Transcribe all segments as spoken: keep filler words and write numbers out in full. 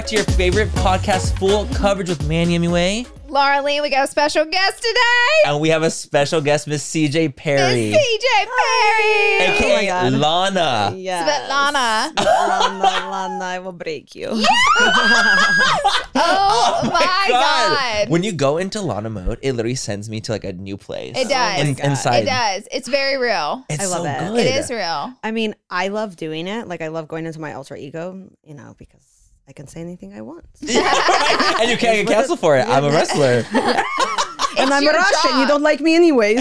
back to your favorite podcast, Full Coverage with Manny M U A. Laura Lee, we got a special guest today. And we have a special guest, Miss C J Perry. Miss C J Perry. A K A Oh Lana. Yes. Svetlana. Lana, Lana, I will break you. Yes! oh, my God. When you go into Lana mode, it literally sends me to like a new place. It does. In, God. inside. It does. It's very real. It's I love so it. good. It is real. I mean, I love doing it. Like, I love going into my alter ego, you know, because I can say anything I want. And you can't get canceled for it. I'm a wrestler. And I'm a your Russian. job. You don't like me anyways.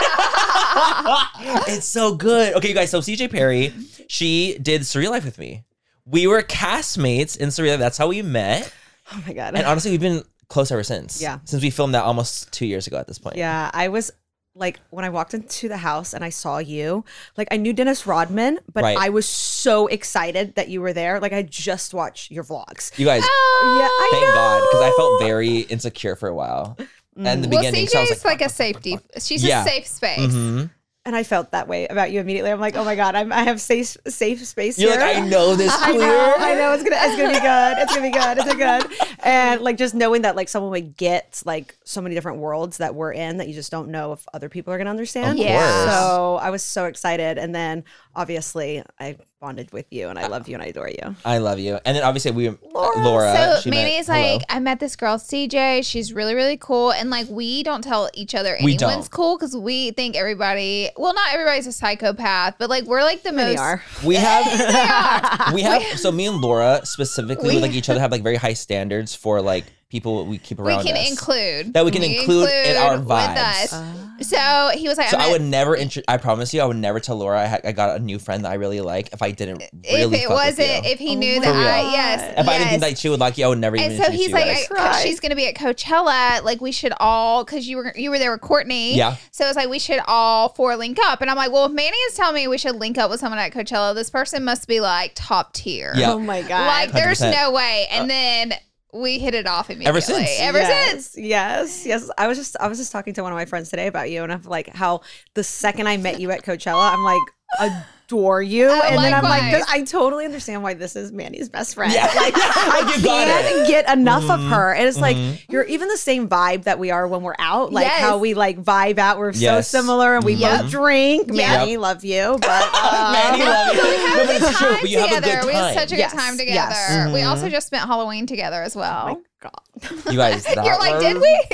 It's so good. Okay, you guys. So C J Perry, she did Surreal Life with me. We were castmates in Surreal Life. That's how we met. Oh my God. And honestly, we've been close ever since. Yeah. Since we filmed that almost two years ago at this point. Yeah, I was like, when I walked into the house and I saw you, like I knew Dennis Rodman, but Right. I was so excited that you were there. Like I just watched your vlogs. You guys, Oh, Yeah, I thank know. God, because I felt very insecure for a while. And in the Well, beginning, C so I J's was like, like, a safety. She's Yeah. a safe space. Mhm. And I felt that way about you immediately. I'm like, oh my God, I'm, I have safe safe space You're here. like, I know this I clear. know, I know. It's gonna, it's gonna be good. It's gonna be good. It's gonna be good. And like just knowing that like someone would get like so many different worlds that we're in that you just don't know if other people are gonna understand. Of Yeah. course. So I was so excited, and then obviously I bonded with you, and I love you, and I adore you. I love you. And then obviously we, Laura. Laura. So she Manny's met, hello. like, I met this girl, C J. She's really, really cool. And like, we don't tell each other We anyone's don't. cool because we think everybody, well, not everybody's a psychopath, but like, we're like the Many most. are. we have, we have, so me and Laura specifically We- with like each other have like very high standards for like people we keep We around can us. include. That we can include in our with vibes. us. So he was like, So I I met- would never, intro- I promise you, I would never tell Laura I, ha- I got a new friend that I really like if I didn't really if it fuck with wasn't, you. if he Oh knew my that For real. I, yes. If I didn't yes. think that she would like you, I would never even And so introduce he's you like, guys. I, Right. she's gonna be at Coachella. Like we should all, because you were you were there with Courtney. Yeah. So it's like we should all four link up. And I'm like, well, if Manny is telling me we should link up with someone at Coachella, this person must be like top tier. Yeah. Oh my God. Like there's one hundred percent. no way. And then we hit it off immediately. Ever since. Ever yes, since. Yes, yes. I was just I was just talking to one of my friends today about you, and of like how the second I met you at Coachella, I'm like adore you, Oh, and then I'm like, likewise. this, I totally understand why this is Manny's best friend. Yeah. Like I You got can't it. get enough of Mhm. her, and it's like Mhm. you're even the same vibe that we are when we're out, like Yes. how we like vibe out. We're Yes. so similar, and we Yep. both drink. Yep. Manny, love you, but uh, Manny, love you. But we had No, a but good it's true, time but you have a together. good We had time. such a Yes, good time together. yes. We Mhm. also just spent Halloween together as well. oh my God. You guys, that You're like, was, did we?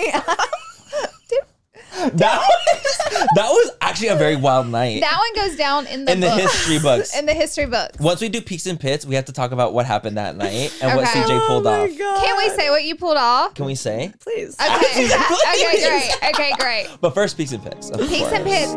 That was, that was actually a very wild night. That one goes down in the In the books. history books. In the history books. Once we do Peaks and Pits, we have to talk about what happened that night and what Okay. C J pulled Oh my off. God. Can we say what you pulled off? Can we say? Please? Okay. okay, Please. great. Okay, great. But first, Peaks and Pits. Of Peaks and course. Pits.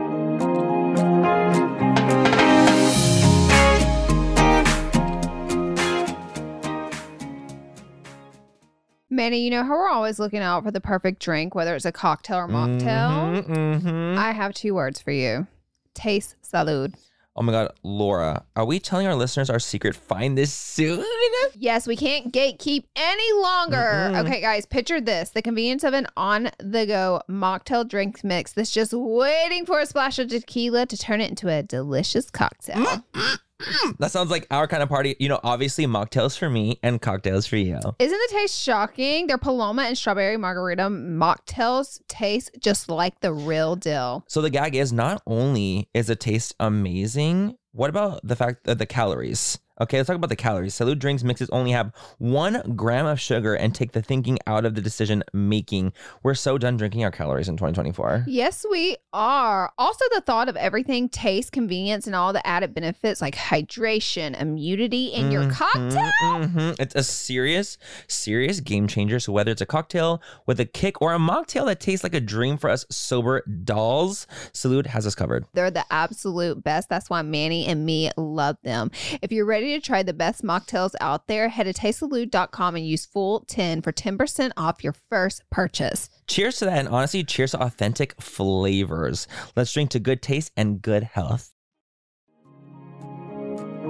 Manny, you know how we're always looking out for the perfect drink, whether it's a cocktail or mocktail? Mhm, mhm. I have two words for you. Taste salud. Oh my God, Laura, are we telling our listeners our secret? Find this soon. Yes, we can't gatekeep any longer. Mm-mm. Okay, guys, picture this. The convenience of an on-the-go mocktail drink mix that's just waiting for a splash of tequila to turn it into a delicious cocktail. That sounds like our kind of party. You know, obviously mocktails for me and cocktails for you. Isn't the taste shocking? Their Paloma and strawberry margarita mocktails taste just like the real deal. So the gag is not only is the taste amazing, what about the fact that the calories? Okay, let's talk about the calories. Salud drinks mixes only have one gram of sugar and take the thinking out of the decision making. We're so done drinking our calories in twenty twenty-four. Yes, we are. Also, the thought of everything, taste, convenience, and all the added benefits like hydration, immunity in your Mhm, cocktail. mhm. It's a serious, serious game changer. So whether it's a cocktail with a kick or a mocktail that tastes like a dream for us sober dolls, Salud has us covered. They're the absolute best. That's why Manny and me love them. If you're ready to try the best mocktails out there, head to taste salud dot com and use full ten for ten percent off your first purchase. Cheers to that, and honestly, cheers to authentic flavors. Let's drink to good taste and good health.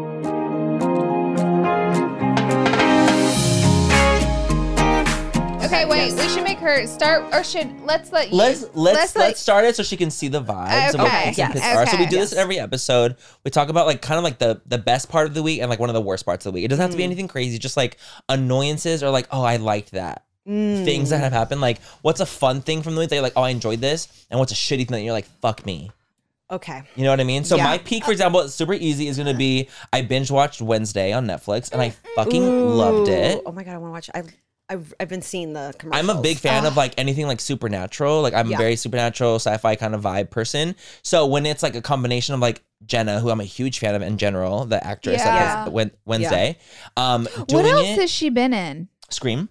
Okay, Okay, wait. yes. We should make her start, or should let's let you. Let's let's let's, let- start it so she can see the vibes of what Okay, peaks and yes. pits are. So we okay. do this in every episode. We talk about like kind of like the the best part of the week and like one of the worst parts of the week. It doesn't have to be anything crazy, just like annoyances or like, oh, I liked that. Mm. Things that have happened. Like, what's a fun thing from the week that you're like, oh, I enjoyed this, and what's a shitty thing that you're like, fuck me. Okay. You know what I mean? So Yeah. my peak, for example, it's super easy, is gonna be I binge watched Wednesday on Netflix and I fucking loved it. Ooh. Oh my god, I want to watch. I've, I've I've been seeing the commercials. I'm a big fan of like anything like supernatural. Like I'm a Yeah. very supernatural sci-fi kind of vibe person. So when it's like a combination of like Jenna, who I'm a huge fan of in general, the actress Yeah. that was Wen- Wednesday, um, What doing else it. has she been in? Scream.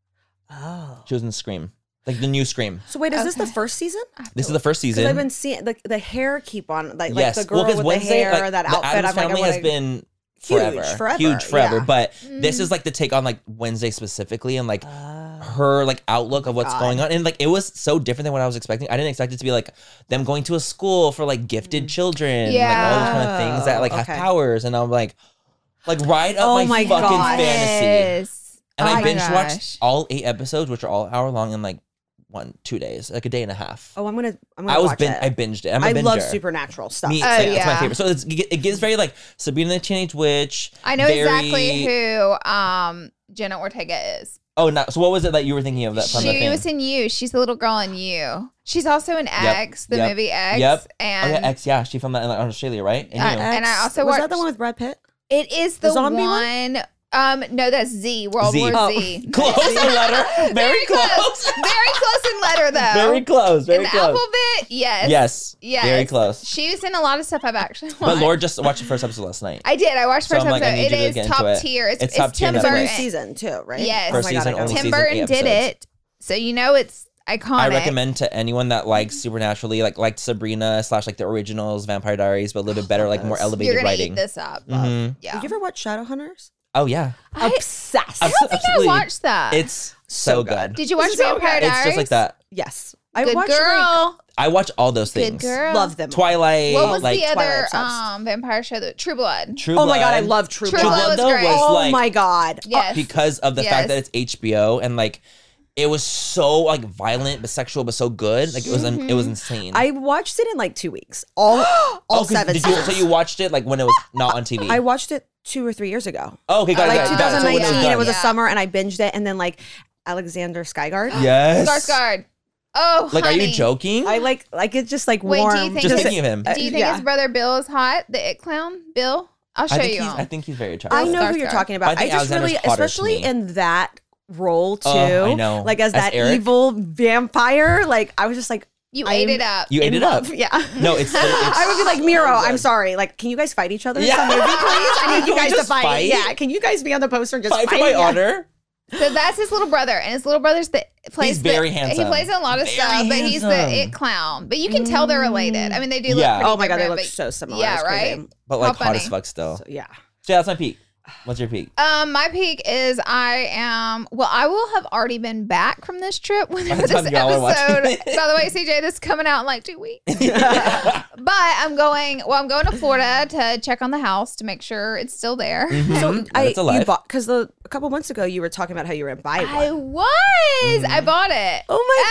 Oh. She was in Scream, like the new Scream. So wait, is this the Okay. first season? This is the first Because season. I've been seeing the the hair keep on like yes, like the girl well, because with Wednesday, the hair, like, that the outfit. Addams I'm like, family I has wanna- been Huge, forever, forever, huge forever. yeah. But Mm-hmm. this is like the take on like Wednesday specifically, and like Oh. her like outlook of what's God. going on, and like it was so different than what I was expecting. I didn't expect it to be like them going to a school for like gifted children, like all those kind of things that like have Mm. Okay. powers, and I'm like, like right up Oh my, my fucking God. fantasy. Yes. And Oh I my binge gosh. watched all eight episodes, which are all hour long, in like one two days, like a day and a half. Oh, I'm gonna I'm gonna I was watch bin- it. I binged it. I'm a I binger. love supernatural stuff. Me, Oh, it's, like, it's my yeah. favorite. So it's, it gives very like Sabrina the Teenage Witch. I know very- exactly who um Jenna Ortega is. Oh, no. So what was it that you were thinking of that from the She thing? was in You. She's the little girl in You. She's also in X, the yep, movie X. Yep. Oh, And yeah, X. Yeah, she filmed that in like, Australia, right? And Uh, you. and I also was watched- that the one with Brad Pitt? it is The the, zombie one. Um, no, that's Z. World Z. War Oh. Z. Close in letter. Very close. Very close in letter, though. Very close. in Very the close. alphabet, yes. Yes. Yes. Very close. She was in a lot of stuff I've actually watched. But Lord just watched the first episode last night. I did. I watched So first I'm like, I episode. need It you to is get into top it. tier. It's, It's it's, top tier Tim It's Netflix. a new Burton. season too, right? Yes. First oh my God, season, I gotta only watch Tim season, Burton eight did episodes. it, so you know it's iconic. I recommend to anyone that likes supernaturally, like liked Sabrina slash like the originals, Vampire Diaries, but a little bit better, like more those. elevated You're gonna writing. eat this up. Mhm. Yeah. Did you ever watch Shadowhunters? Oh yeah, I, Obsessed. I don't think Absolutely. I watched that. it's so, So good. good. Did you watch So Vampire good. Diaries? It's just like that. Yes, I Good watched girl. I watch all those Good things. girl. Like, love them. all. Twilight, What was like the other Twilight obsessed. um vampire show? That True Blood. True Oh my God, I Blood. love True, True Blood. Blood was though, great. was Oh like my God. Yes. because of the Yes. fact that it's H B O and like it was so like violent but sexual but so good. Like it was it was insane. I watched it in like two weeks. All all Oh, 'cause seven. did you, so seasons. you watched it like when it was not on T V? I watched it two or three years ago. oh, okay, got it. Like got it, got it. So when twenty nineteen, done. it was a Yeah. summer, and I binged it. And then like Alexander Skarsgård. Yes. Skarsgård. Oh, Like, honey. are you joking? I like like it just like Wait, do you warm. think Just this- thinking of him. Do you think Yeah. his brother Bill is hot? The it clown, Bill. I'll show I think you. he's. him. I think he's very attractive. I know who Skarsgård. you're talking I about. I, think just Alexander's really, hotter to especially me. in that role too. Oh, I know. Like as, As that Eric? evil vampire. Like I was just like, You I'm ate it up. You ate in it up. love. Yeah. No, it's. it's I would be like, Miro, so I'm good. sorry. Like, can you guys fight each other in Yeah. some movie, please? I need you Can we guys to just fight. fight? Yeah. Can you guys be on the poster and just Fight fight? for my Yeah. honor. So that's his little brother, and his little brother's the plays. He's very the, handsome. He plays in a lot of Very stuff, but he's the handsome. it clown. But you can tell they're related. I mean, they do look. Yeah. pretty Oh my God, they different, look but- so similar. Yeah, It's crazy. right. But like How hot as funny. fuck still. So, yeah. So yeah, that's my peak. What's your peak? Um, my peak is I am. Well, I will have already been back from this trip whenever By the this time y'all are watching episode. it. By the way, C J, this is coming out in like two weeks. But I'm going. Well, I'm going to Florida to check on the house to make sure it's still there. So Mhm. I That's alive. you bought because the a couple months ago you were talking about how you were in buy one. I was. I bought it. Oh my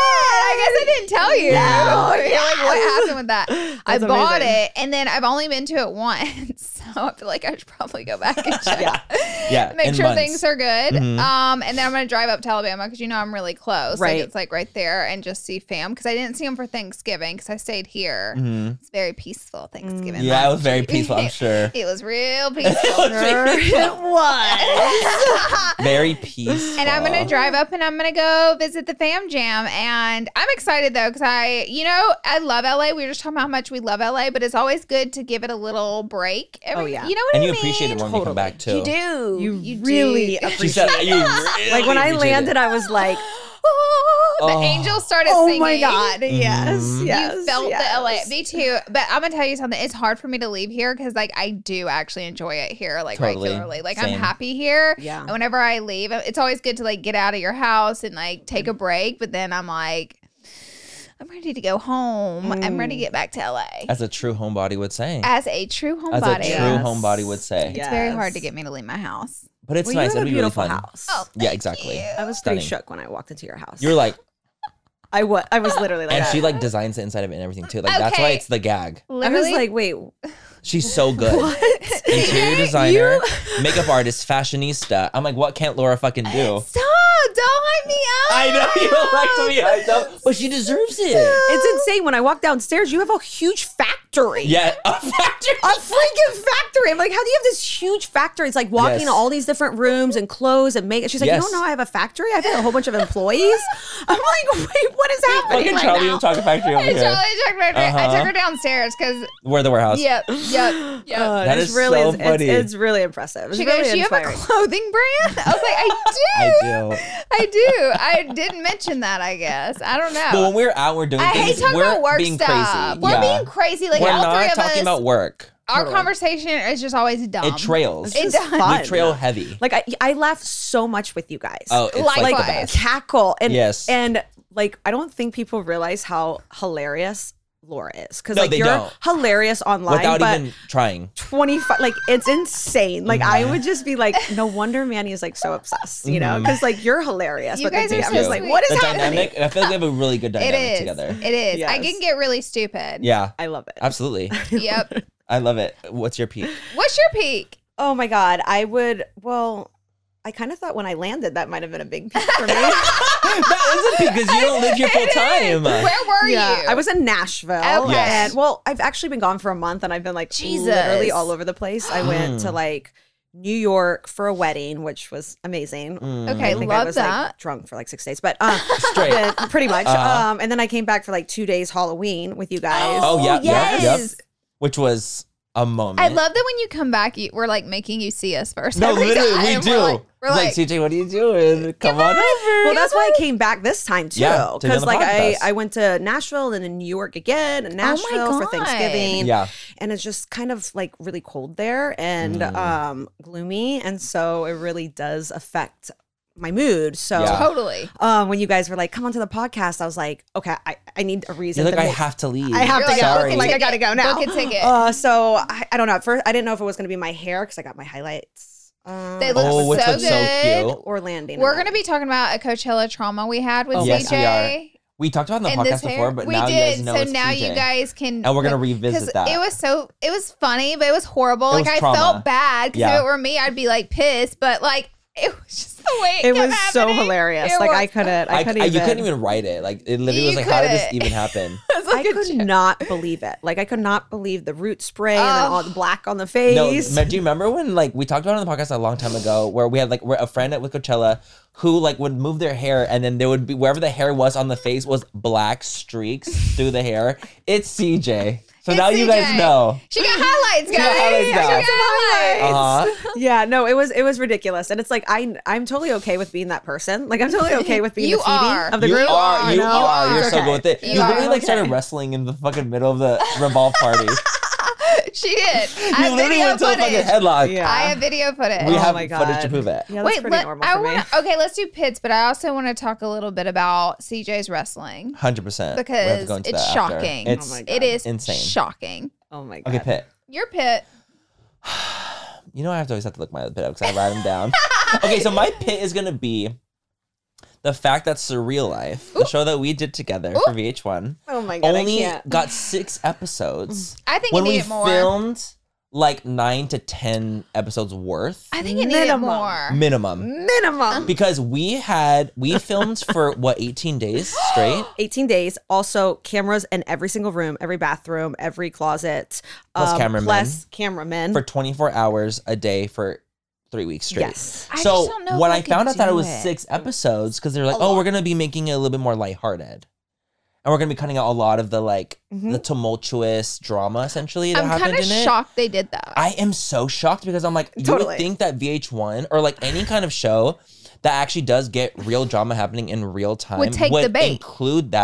I, I guess I didn't tell you. No, You're like, what happened with that? I That's bought amazing. it, and then I've only been to it once, so I feel like I should probably go back and check. Yeah. Yeah, Make in sure months. things are good. Mhm. Um, and then I'm gonna drive up to Alabama because you know I'm really close. Right. Like it's like right there, and just see fam because I didn't see them for Thanksgiving because I stayed here. Mhm. It's very peaceful Thanksgiving. Yeah, it was last very year. peaceful. I'm sure. It was real peaceful. it was. Very peaceful. And I'm gonna drive up and I'm gonna go visit the Fam Jam. And I'm excited though, because I, you know, I love L A. We were just talking about how much we love L A, but it's always good to give it a little break. Every, Oh, yeah. You know what And I you mean? appreciate it when we come Totally. back too. You do. You really do. appreciate She said, it. "You really Like when I appreciate landed, it." I was like, the Oh. angels started oh singing. my God. Yes. Mhm. Yes. You felt yes. the L A. Me too. But I'm gonna tell you something. It's hard for me to leave here because like I do actually enjoy it here, like Totally. regularly. Like Same. I'm happy here. Yeah. And whenever I leave, it's always good to like get out of your house and like take a break. But then I'm like, I'm ready to go home. I'm ready to get back to L A. As a true homebody would say. As a true As a homebody. true Yes. homebody would say. It's very hard to Yes. get me to leave my house. But it's Well, nice. you It'll have a be really beautiful fun. house. Oh, Yeah, exactly. you. I was Stunning. pretty shook when I walked into your house. You're like, I was. I was literally like, and that. she like designs the inside of it and everything too. Like that's why Okay. it's the gag. I was Literally, like, wait, She's so good. Interior designer, makeup artist, fashionista. I'm like, what can't Laura fucking do? stop! Don't hype me up. I know you don't like to be hyped up, but she deserves it. it's insane. When I walk downstairs, you have a huge factory. Yeah, a factory. A freaking factory. I'm like, how do you have this huge factory? It's like walking Yes. to all these different rooms and clothes and makeup. She's like, Yes. you don't know I have a factory? I have a whole bunch of employees. I'm like, wait, what is happening Fucking right Charlie now? and Chocolate Factory over I here. totally took her, I Uh-huh. took her downstairs because We're the warehouse. yep, yep, yep. Uh, That it's is really, so it's, funny. It's, it's really impressive. It's she really goes, "You have a inspiring. clothing brand?" I was like, "I do, I do. I do." I didn't mention that. I guess I don't know. But when we're out, we're doing I things. hate talking we're about work being stuff. crazy. We're yeah. being crazy. Like we're all three not of talking us. about work. Our Totally. conversation is just always dumb. It trails. It It's does. fun. We trail heavy. Like I, I laugh so much with you guys. Oh, it's like the Likewise. best. cackle and Yes. and like I don't think people realize how hilarious Laura is because No, like they you're don't. hilarious online, Without but even trying. twenty-five like it's insane. Like I would just be like, no wonder Manny is like so obsessed, you know, because like you're hilarious. You but guys the, are I'm so just like, sweet. what is The happening? dynamic, I feel like we have a really good It dynamic is. together. It is. I Yes. can get really stupid. Yeah, I love it. absolutely. Yep. I love it. What's your peak? What's your peak? Oh my god, I would. Well, I kind of thought when I landed that might have been a big peak for me. That is a peak because you don't live here full time. Where were yeah, you? I was in Nashville. Okay. Yes. And well, I've actually been gone for a month and I've been like Jesus. literally all over the place. I went Mm. to like New York for a wedding, which was amazing. Mm. Okay, I think I love was that. like drunk for like six days, but uh, Straight. then- pretty much. Uh-huh. Um, and then I came back for like two days Halloween with you guys. Oh, yeah, yeah, yep. yes. Which was a moment. I love that when you come back, you, we're like making you see us first. No, every literally, we time. do. We're like, we're It's like, like, C J, what are you doing? Come on over. Well, that's why I came back this time too. Yeah, to be on Because the like I, podcast. I went to Nashville and then New York again and Oh my Nashville for God. Thanksgiving. Yeah. And it's just kind of like really cold there and Mm. um gloomy. And so it really does affect my mood. So Yeah. totally. um when you guys were like, come on to the podcast, I was like, okay, I, I need a reason. You're like, to I make- have to leave. I have You're to like, go. Sorry. book a Like I ticket. gotta go now. Book a ticket. Uh, so I, I don't know. At first, I didn't know if it was gonna be my hair because I got my highlights. Um, They look Oh, which so looks so good. cute. or landing. We're going to be talking about a Coachella trauma we had with Oh, C yes, J. we are. We talked about it in the and podcast this hair. before, but we now did. you guys know so it's now C J. you guys can, And we're gonna like, revisit 'cause that. It was so, it was funny, but it was horrible. It like was I trauma. felt bad because Yeah. if it were me, I'd be like pissed. But like it was just the way it, It kept was so happening. hilarious. It like was- I couldn't. I, I, couldn't I- even. you couldn't even write it. Like it literally was You like, how did this couldn't. even happen? It was I like a could joke. not believe it. Like I could not believe the root spray and then Oh. all the black on the face. No, ma- do you remember when like we talked about it on the podcast a long time ago, where we had like we're a friend at with Coachella who like would move their hair and then there would be wherever the hair was on the face was black streaks through the hair. It's C J. So It's now you C J. guys know. She got highlights, guys. got highlights She now. got highlights. Uh huh. Yeah, no, it was it was ridiculous, and it's like I I'm totally okay with being that person. Like I'm totally okay with being You the Phoebe are. of the You group. are. You You are. are. You're so Okay. good with it. You You, literally are. like started Okay. wrestling in the fucking middle of the Revolve party. She did. I You have literally video went to a fucking footage. headlock. Yeah. I have video footage. We Oh have my footage to God. prove it. Yeah, that's Wait, pretty let, normal I for me. wanna, okay, let's do pits, but I also want to talk a little bit about C J's wrestling Hundred percent. because it's shocking. It's Oh my God. It is insane. shocking. Oh my god. okay. Pitt. Your pit. You know I have to always have to look my other pit up because I write them down. Okay, so my pit is gonna be the fact that Surreal Life, the show that we did together for V H one, Oh my god. I only can't. got six episodes. I think when it we needed more. filmed like nine to ten episodes worth I think it needed Minimum. more. minimum. Minimum. Because we had we filmed for what eighteen days straight. eighteen days. Also, cameras in every single room, every bathroom, every closet. Plus um, cameramen. Plus cameramen. For twenty-four hours a day for three weeks straight. Yes. I so just don't know when if I, I could found out that it do was it. six episodes, because they're like, A oh, lot. we're gonna be making it a little bit more lighthearted, and we're gonna be cutting out a lot of the like Mhm. the tumultuous drama essentially that I'm happened kind of in it. shocked they did that. I am so shocked because I'm like, you Totally. would think that V H one or like any kind of show that actually does get real drama happening in real time Would take the bait. include that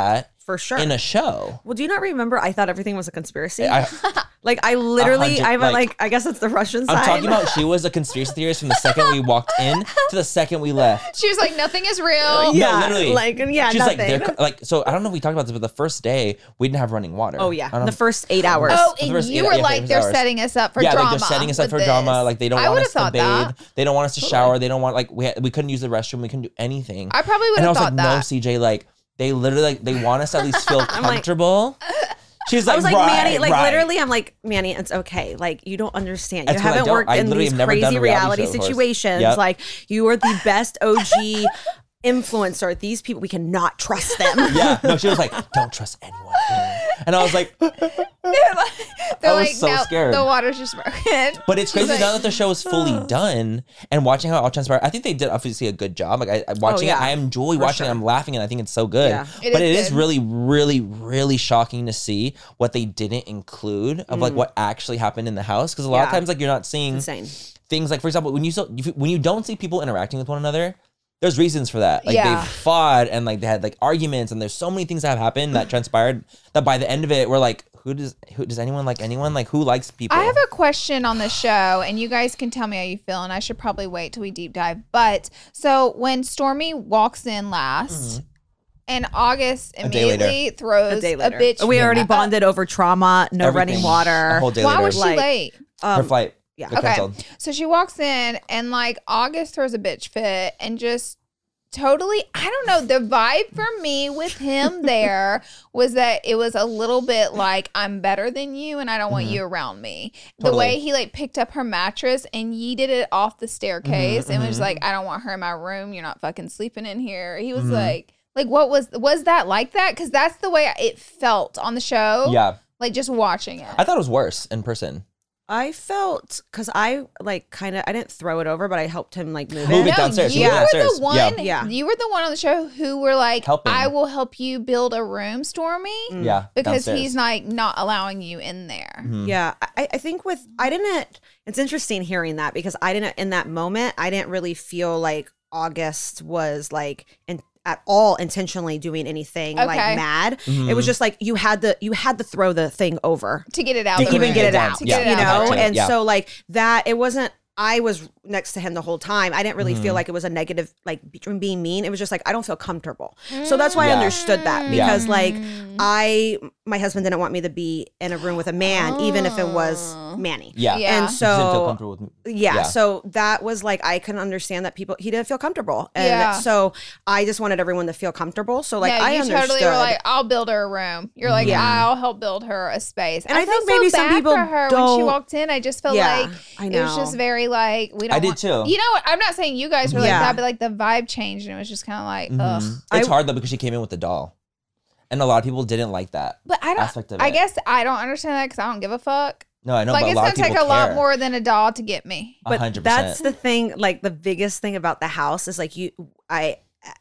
For sure. in a show. Well, do you not remember? I thought everything was a conspiracy. I, like I literally, hundred- I'm like, like- I guess it's the Russian I'm side. talking about she was a conspiracy theorist from the second we walked in to the second we left. She was like, nothing is real. Yeah, no, literally. like, yeah, She's nothing. like, they're co- like, so I don't know if we talked about this, but the first day we didn't have running water. Oh yeah, I don't- the first eight hours. Oh, The and first you eight- were yeah, like, first they're hours. setting us up for yeah, drama. like they're setting us up with for drama. this. Like they don't I want would've us to thought bathe. that. They don't want us to shower. They don't want like we had, we couldn't use the restroom. We couldn't do anything. I probably would and I have was thought like, no, that. C J, like they literally like they want us to at least feel like- comfortable. She's like, I was like, right, Manny, like right. literally, I'm like, Manny, it's okay. Like, you don't understand. You That's what I haven't don't- worked I in literally these have never done crazy a reality reality show before. situations. Yep. Like, you are the best O G influencer. These people, we cannot trust them. Yeah, no, she was like, don't trust anyone. And I was like, They're like, they're I was like so no, scared. the water's just broken. but it's She's crazy like, now that the show is fully done and watching how it all transpired. I think they did obviously a good job. Like I, I watching yeah. it, I enjoy For watching sure. it. I'm laughing and I think it's so good. Yeah. It but is it is good. really, really, really shocking to see what they didn't include of like what actually happened in the house. Because a lot of Mm. Yeah. times like you're not seeing Insane. things like, for example, when you so, when you don't see people interacting with one another, there's reasons for that. Like Yeah. they fought and like they had like arguments and there's so many things that have happened that transpired that by the end of it we're like, who does who does anyone like anyone? Like who likes people? I have a question on the show, and you guys can tell me how you feel, and I should probably wait till we deep dive. But so when Stormy walks in last, and August Mm-hmm. day later. immediately throws A day a, later. bitch. We already uh, bonded over trauma, no Everything. running A water. whole day Why later. was she Like, late? Her Um, flight. yeah. got Okay, canceled. so she walks in, and like August throws a bitch fit, and just totally, I don't know. The vibe for me with him there was that it was a little bit like, I'm better than you and I don't want Mhm. you around me. The Totally. way he like picked up her mattress and yeeted it off the staircase Mhm, and was mhm. like, I don't want her in my room. You're not fucking sleeping in here. He was Mhm. like, like what was, was that like that? Cause that's the way it felt on the show. Yeah. Like just watching it. I thought it was worse in person. I felt because I like kind of I didn't throw it over, but I helped him like move, Move it. it downstairs. You Move it were downstairs. the one. Yeah. Yeah. You were the one on the show who were like, Helping. "I will help you build a room, Stormy," Mm. Yeah. because downstairs. he's like not allowing you in there. Mhm. Yeah, I, I think with I didn't. It's interesting hearing that because I didn't in that moment. I didn't really feel like August was like in, at all intentionally doing anything Okay. like mad. Mhm. It was just like you had to you had to throw the thing over To get it out, To the to even room. get it Yeah. out. To Yeah. get it You out. know, Gotcha. and Yeah. so like that. It wasn't. I was next to him the whole time. I didn't really Mhm. feel like it was a negative, like be- being mean. It was just like I don't feel comfortable. So that's why I Yeah. understood that Yeah. because like Mm. I, my husband didn't want me to be in a room with a man, even if it was Oh. Manny. Yeah. Yeah. And He didn't feel so comfortable with me. yeah, Yeah. so that was like I can understand that people he didn't feel comfortable, and Yeah. so I just wanted everyone to feel comfortable. So like yeah, I you understood. totally were like, "I'll build her a room." You're like, Yeah. "I'll help build her a space." And I felt think maybe so some bad people for her when she don't- walked in. I just felt Yeah, like I it was know. just very like we don't. I did want- too. You know what? I'm not saying you guys were like Yeah. that, but like the vibe changed and it was just kind of like, ugh. Mhm. It's I- hard though because she came in with the doll, and a lot of people didn't like that But I don't. aspect of I it. guess I don't understand that because I don't give a fuck. No, I know, like but a it's lot gonna of people take a lot care. more than a doll to get me. A But hundred that's percent. the thing. Like the biggest thing about the house is like you, I,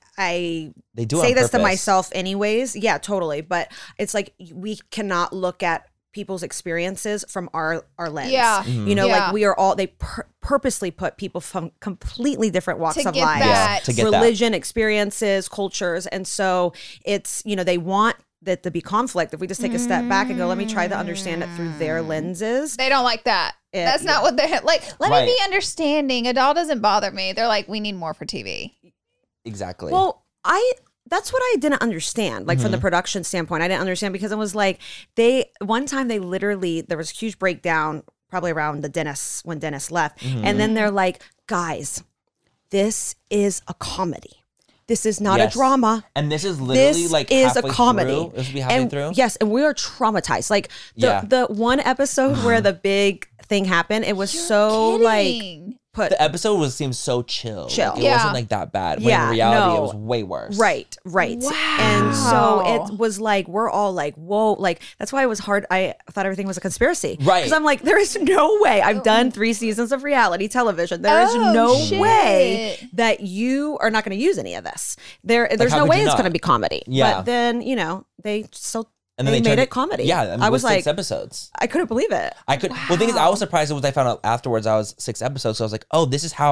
I They do it say on this to purpose. myself anyways. Yeah, totally. But it's like we cannot look at people's experiences from our our lens. Yeah. Mhm. You know, Yeah. like we are all they pur- purposely put people from completely different walks To of get life. that. Yeah, to get that. religion, experiences, cultures. And so it's, you know, they want that to be conflict. If we just take a step back and go, let me try to understand it through their lenses. They don't like that. It- That's not what they're like. Let Right. me be understanding. A doll doesn't bother me. They're like, we need more for T V. Exactly. Well, I that's what I didn't understand. Like from the production standpoint, I didn't understand because it was like they one time they literally there was a huge breakdown probably around the Dennis when Dennis left. And then they're like, guys, this is a comedy. This is not Yes. a drama. and this is literally This like is a halfway comedy. Through. This will be halfway And through. yes, and we are traumatized. Like the Yeah. the one episode where the big thing happened, it was so like Kidding. put The episode was seems so chill. Chill. Like, it Yeah. wasn't like that bad. When Yeah, in reality, no. it was way worse. Right, right. And so Wow. it was like, we're all like, whoa, like, that's why it was hard. I thought everything was a conspiracy. Right. Because I'm like, there is no way. I've done three seasons of reality television. There is Oh, no shit. way that you are not going to use any of this. There, There's how no could way you it's not? going to be comedy. Yeah. But then, you know, they still, And then they, they, made tried it to- comedy. Yeah, and I with was six like, episodes. I couldn't believe it. I could. Well, the thing is, I was surprised was I found out afterwards. I was six episodes, so I was like, "Oh, this is how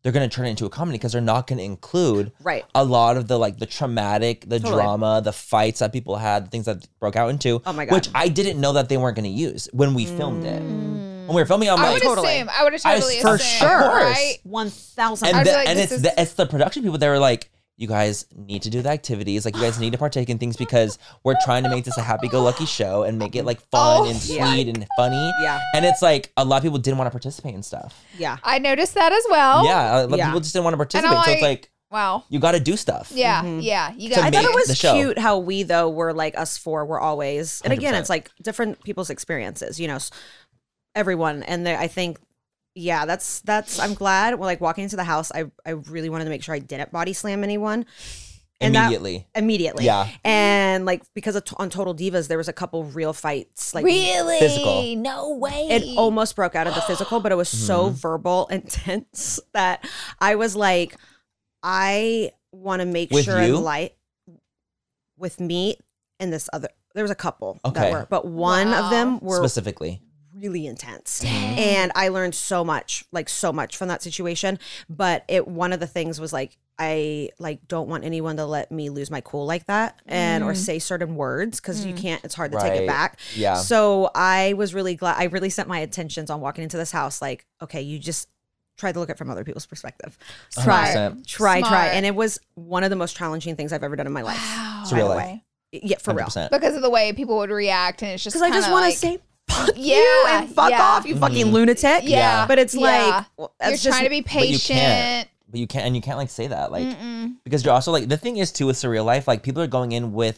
they're going to turn it into a comedy because they're not going to include Right. a lot of the like the traumatic, the Totally. drama, the fights that people had, the things that broke out into. Oh my God. Which I didn't know that they weren't going to use when we filmed it. When we were filming, I'm I like, would Totally. assume. I would have I- totally for assumed. sure. Of course. Right? One thousand. and I was the, like, and this it's is- the it's the production people that were like, you guys need to do the activities, like you guys need to partake in things because we're trying to make this a happy-go-lucky show and make it like fun Oh, and sweet yeah. and funny. Yeah. And it's like a lot of people didn't want to participate in stuff. Yeah. I noticed that as well. Yeah, a lot of Yeah. people just didn't want to And participate. I'm So it's like, like wow. you got to do stuff. Yeah, Mm-hmm. yeah. You To got I make thought it was the show. cute how we though were like us four were always, and again, one hundred percent. it's like different people's experiences, you know, s- everyone, and they, I think, yeah, that's that's. I'm glad. Well, like walking into the house, I I really wanted to make sure I didn't body slam anyone. And that- Immediately. immediately, Yeah. and like because of, on Total Divas, there was a couple real fights, like really Physical. no way. it almost broke out of the physical, but it was so Mm-hmm. verbal, intense that I was like, I want to make With sure you? and light with me and this other. There was a couple Okay. that were, but one Wow. of them were Specifically. really intense, and I learned so much, like so much from that situation. But it one of the things was like, I like don't want anyone to let me lose my cool like that, and or say certain words because you can't. It's hard to take Right. it back. Yeah. So I was really glad. I really set my attentions on walking into this house. Like, okay, you just try to look at it from other people's perspective. one hundred Try, percent. try, try. Smart. And it was one of the most challenging things I've ever done in my life. Wow. It's real by the life. way. Yeah, for one hundred real. percent. Because of the way people would react, and it's just Because I just kinda want like, to say, fuck you Yeah, and fuck yeah. off, you fucking lunatic. Yeah. But it's Yeah. like, well, you're that's just, trying to be But you patient. can't. But you can't, and you can't like say that, like, because you're also like, the thing is too with Surreal Life, like people are going in with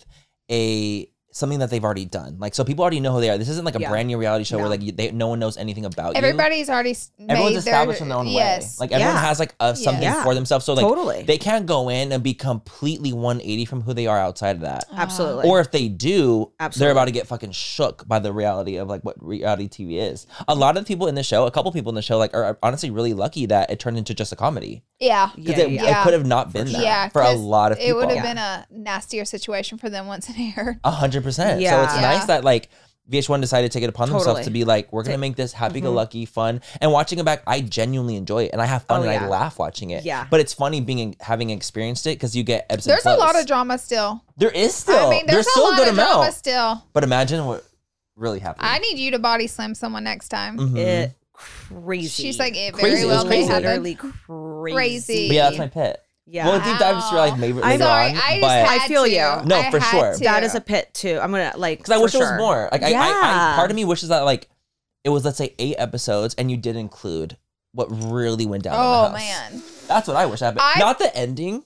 a something that they've already done, like so people already know who they are. This isn't like a Yeah. brand new reality show No. where like you, they, no one knows anything about you. Everybody's already s- Everyone's made established their, in their own yes. way. Like everyone Yeah. has like a, something Yeah. for themselves. So like Totally. they can't go in and be completely one eighty from who they are outside of that. absolutely. Or if they do, Absolutely. they're about to get fucking shook by the reality of like what reality T V is. A lot of the people in the show, a couple people in the show, like are honestly really lucky that it turned into just a comedy. yeah. Because Yeah, it, yeah. it could have not been that Yeah, for a 'cause lot of It people. would have Yeah. been a nastier situation for them once it aired. A hundred percent. So Yeah. it's Yeah. nice that like V H one decided to take it upon themselves Totally. to be like, we're gonna make this happy-go-lucky fun. And watching it back, I genuinely enjoy it, and I have fun Oh, and yeah. I laugh watching it. Yeah. But it's funny being having experienced it because you get ebbs and There's a flows. lot of drama still. There is still. I mean, there's, still a lot good of drama amount. still. But imagine what really happened. I need you to body slam someone next time. Mhm. It crazy. She's like, it Crazy, very it well was may crazy. happen. literally crazy. Crazy. But yeah, that's my pit. Yeah. Well, deep dive is your like favorite I'm later Sorry, on, I just but had I feel to. you. No, I for had sure. to. That is a pit too. I'm gonna like because I for wish it was sure. more. Like I, I, I, Yeah. part of me wishes that like it was let's say eight episodes and you did include what really went down. in the Oh house. man, That's what I wish happened. I- Not the ending.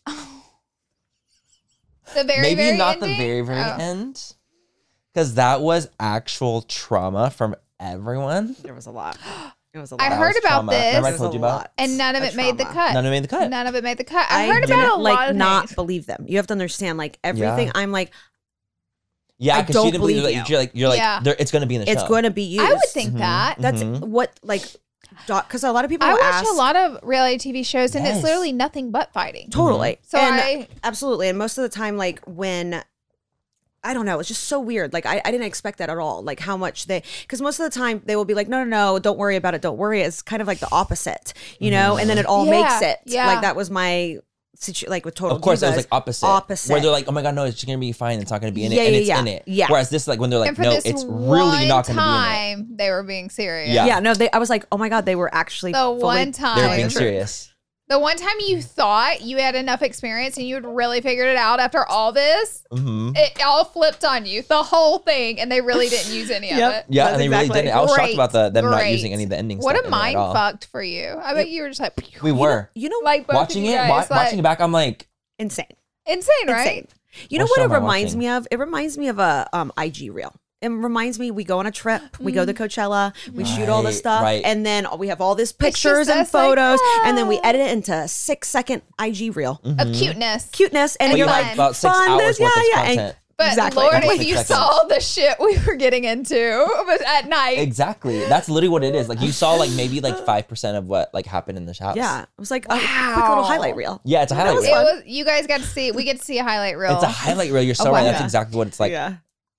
the very Maybe very not the ending? very very Oh. end, because that was actual trauma from everyone. There was a lot. It was a lot. I That heard was about trauma. this. Remember I There was told a you about? lot And none of it made the trauma. cut. None of it made the cut. None of it made the cut. I, I heard didn't, about a like lot of not things. believe them. You have to understand, like everything. Yeah. I'm like, Yeah, I because don't she didn't believe believe like, you. you're like you're like Yeah. there, it's going to be in the it's show. going to be used. I would think that. That's Mhm. what like, because a lot of people I watch ask, a lot of reality T V shows, and Yes. it's literally nothing but fighting. totally. So and I- absolutely, and most of the time, like when. I don't know. It's just so weird. Like I, I didn't expect that at all. Like how much they, because most of the time they will be like, no, no, no, don't worry about it. Don't worry. It's kind of like the opposite, you know. And then it all Yeah, makes it. yeah. Like that was my situ- like with Total Of course, it was Divas. like opposite. Opposite. Where they're like, oh my god, no, it's gonna be fine. It's not gonna be in it, Yeah, and yeah, it's yeah. in it. Yeah. Whereas this, like, when they're like, and for no, this it's really one not gonna time, they were being serious. Yeah. yeah. No, they. I was like, oh my god, they were actually The fully- one be in it. time, They're being serious. the one time you thought you had enough experience and you had really figured it out after all this, hmm it all flipped on you, the whole thing, and they really didn't use any of Yep. it. Yeah, That's and they really exactly- didn't. I was shocked Great, about the them not great. using any of the endings. What stuff a in it at mind all. fucked for you. I bet you were just like, We were You know, like both watching of you it, guys, wa- like, watching it back. I'm like, insane. insane, right? Insane. You know What what show it am I reminds watching? me of? It reminds me of a um I G reel. It reminds me we go on a trip, we go to Coachella, we shoot all this Right, stuff, right. and then we have all these just pictures and us like, photos, and then we "Ah." edit it into a six second I G reel. Of cuteness. Cuteness, and And you're fun. like about six fun, hours this- worth yeah, of yeah, and- content. But Exactly. Lord, That's if six you seconds. saw the shit we were getting into but at night. Exactly. That's literally what it is. Like you saw like maybe like five percent of what like happened in the house. Yeah, it was like a quick Wow. little highlight reel. Yeah, it's a highlight was It reel. fun. was you guys got to see we get to see a highlight reel. It's a highlight reel. You're so Oh, right. wow. That's exactly what it's like. yeah,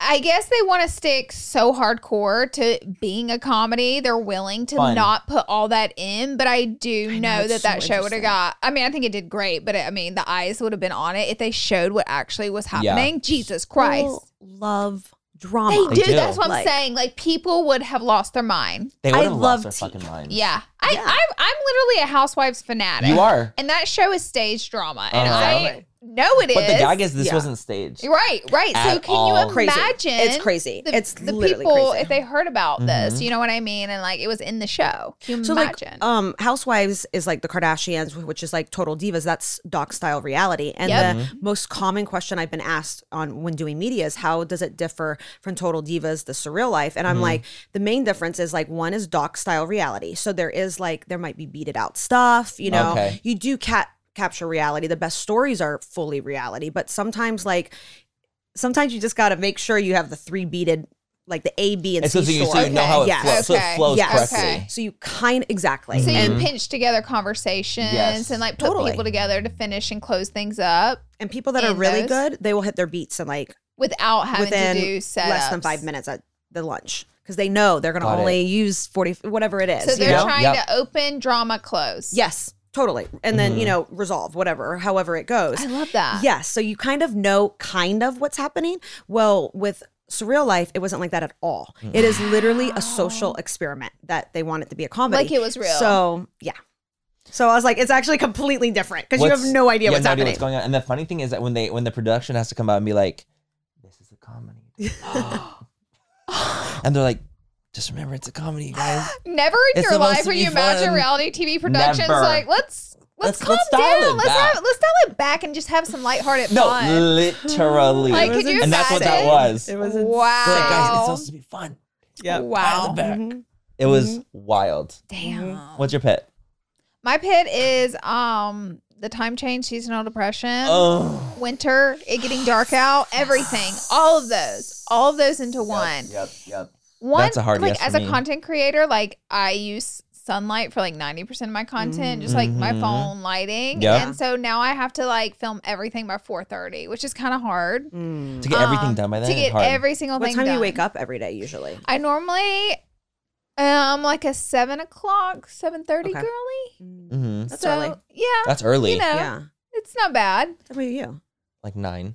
I guess they want to stick so hardcore to being a comedy. They're willing to Fun. not put all that in. But I do I know, know, it's that that so show would have interesting. got, I mean, I think it did great, but it, I mean, the eyes would have been on it if they showed what actually was happening. Jesus Christ. People love drama. They do. do. That's what I'm Like- saying. Like, people would have lost their mind. They would I have love lost their tea. fucking minds. Yeah. I, Yeah. I'm, I'm literally a Housewives fanatic. You are. And that show is stage drama. And Uh-huh. I know it is. But the gag is this Yeah. wasn't staged. Right, right. So At can all. you Crazy. imagine? It's crazy. The, It's the literally people crazy. if they heard about this, Mhm. you know what I mean? And like it was in the show. Can you So imagine? like um Housewives is like the Kardashians, which is like Total Divas. That's doc style reality. And Yep. the most common question I've been asked on when doing media is how does it differ from Total Divas, the surreal life? And I'm like, the main difference is like one is doc style reality. So there is like there might be beat it out stuff, you know. Okay. You do cat capture reality. The best stories are fully reality, but sometimes like sometimes you just got to make sure you have the three beaded like the A, B, and It's C so you, so story. you know how it Yes. flows. So Okay. it flows Yes. correctly. Okay. So you kind exactly. so and you pinch together conversations Yes. and like put Totally. people together to finish and close things up And people that are in really those. good, they will hit their beats in like without having within to do setups. less than five minutes at the lunch because they know they're going to Got it. only use forty, whatever it is. So you they're know? trying Yep. to open, drama, close. Yes, totally. And then, Mhm. you know, resolve, whatever, however it goes. I love that. Yes. So you kind of know kind of what's happening. Well, with Surreal Life, it wasn't like that at all. It is literally a social experiment that they want it to be a comedy. Like it was real. So, yeah. So I was like, it's actually completely different because you have What's- no idea you what's have no idea happening. what's going on. And the funny thing is that when they when the production has to come out and be like, "This is a comedy," and they're like, "Just remember, it's a comedy, you guys." Never in It's your supposed life to will be you imagine fun. reality T V productions Never. like let's let's, Let's- calm let's dial down. it Let's back. have let's dial it back and just have some lighthearted No, fun. literally. Like, could you and that's what that imagine? was. It was They're Wow. like, guys, it's supposed to be fun. Yeah. Dial Wow. it back. Mhm. It was wild. Damn. What's your pet? My pit is um the time change, seasonal depression, Oh, winter, it getting dark out, everything. All of those. All of those into one. Yep, yep. One That's a hard like yes for as a me. content creator, like I use sunlight for like ninety percent of my content, just like my Mhm. phone lighting. Yep. And so now I have to like film everything by four thirty, which is kind of hard. Mm. To get everything Um, done by then. To get hard. every single What thing time do done. you wake up every day usually? I normally um like a seven o'clock, seven thirty Okay. girly. hmm That's so early. yeah, That's early. you know, Yeah. it's not bad. How about you? Like nine.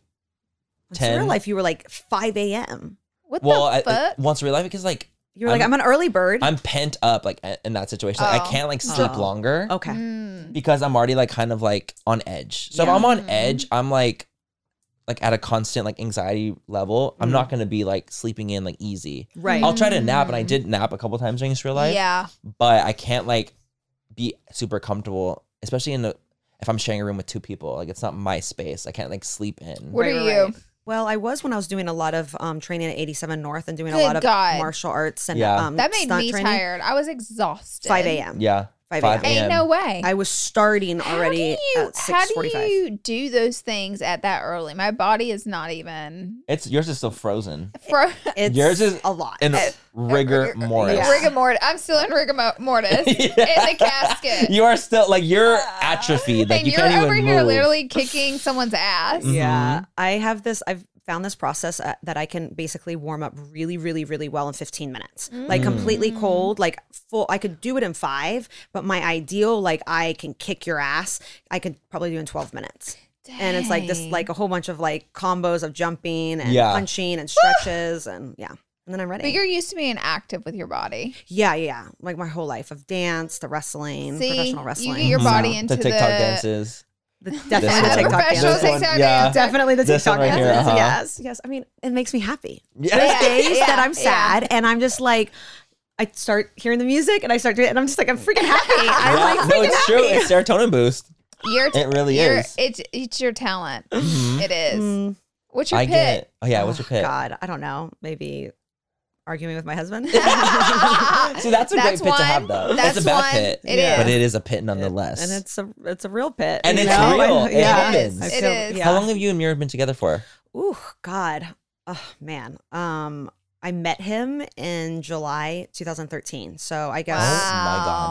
In ten. real life, you were like five a.m. What Well, the I, fuck? once real life because like You were like, I'm- I'm an early bird. I'm pent up like in that situation. Like, I Oh. can't like sleep Oh. longer okay. Mm. because I'm already like kind of like on edge. So Yeah. if I'm on Mhm. edge, I'm like like at a constant like anxiety level. I'm Mm. not gonna be like sleeping in like easy. Right. I'll try to nap, and I Mm. did nap a couple times during this real life. Yeah. But I can't like be super comfortable, especially in the if I'm sharing a room with two people. Like it's not my space. I can't like sleep in. What Right, are right, you? right. Well, I was when I was doing a lot of um, training at eighty-seven North and doing a Good lot of God. martial arts and Yeah. um, That made stunt me training. tired. I was exhausted. five a.m. Yeah. five five a.m. Ain't no way. I was starting already how do you, at how six do forty-five. you do those things at that early? My body is not even It's yours is still frozen. fro- It's Yours is a lot. in rigor mortis. Yeah. rigor mortis. I'm still in rigor mo- mortis in the casket. You are still like you're atrophied. Like and you you're can't over even here move. literally kicking someone's ass. Mhm. Yeah, I have this. I've found this process uh, that I can basically warm up really, really, really well in fifteen minutes. Like completely Mm. cold, like full. I could do it in five, but my ideal, like I can kick your ass. I could probably do in twelve minutes. And it's like this, Dang. like a whole bunch of like combos of jumping and Yeah. punching and stretches and yeah. And then I'm ready. But you're used to being active with your body. yeah, yeah, yeah. Like my whole life of dance, the wrestling, See, professional wrestling. you get your Mhm. body So, into the TikTok the dances. the, This definitely the one. TikTok Professional This dances. one, TikTok yeah. dancer. Definitely the This TikTok one right here, dances. uh-huh. Yes, yes. I mean, it makes me happy. Yeah. There's Yeah, days yeah, that I'm yeah. sad and I'm just like, I start hearing the music and I start doing it and I'm just like, I'm freaking happy. I'm Yeah. like no, freaking it's happy. true. It's serotonin boost. Your t- It really your- is. It's it's your talent. Mhm. It is. Mm, What's your I pit? get. Oh yeah, what's your oh, pit? God, I don't know. Maybe arguing with my husband. See, that's a That's great pit to have one. though. That's it's a bad one. pit, It is. but it is a pit nonetheless. and it's a it's a real pit. And you it's know? real. I- It yeah, happens. I It feel- is. yeah. How long have you and Mira been together for? Ooh, God. Oh man. Um, I met him in July two thousand thirteen. So I guess Oh my God.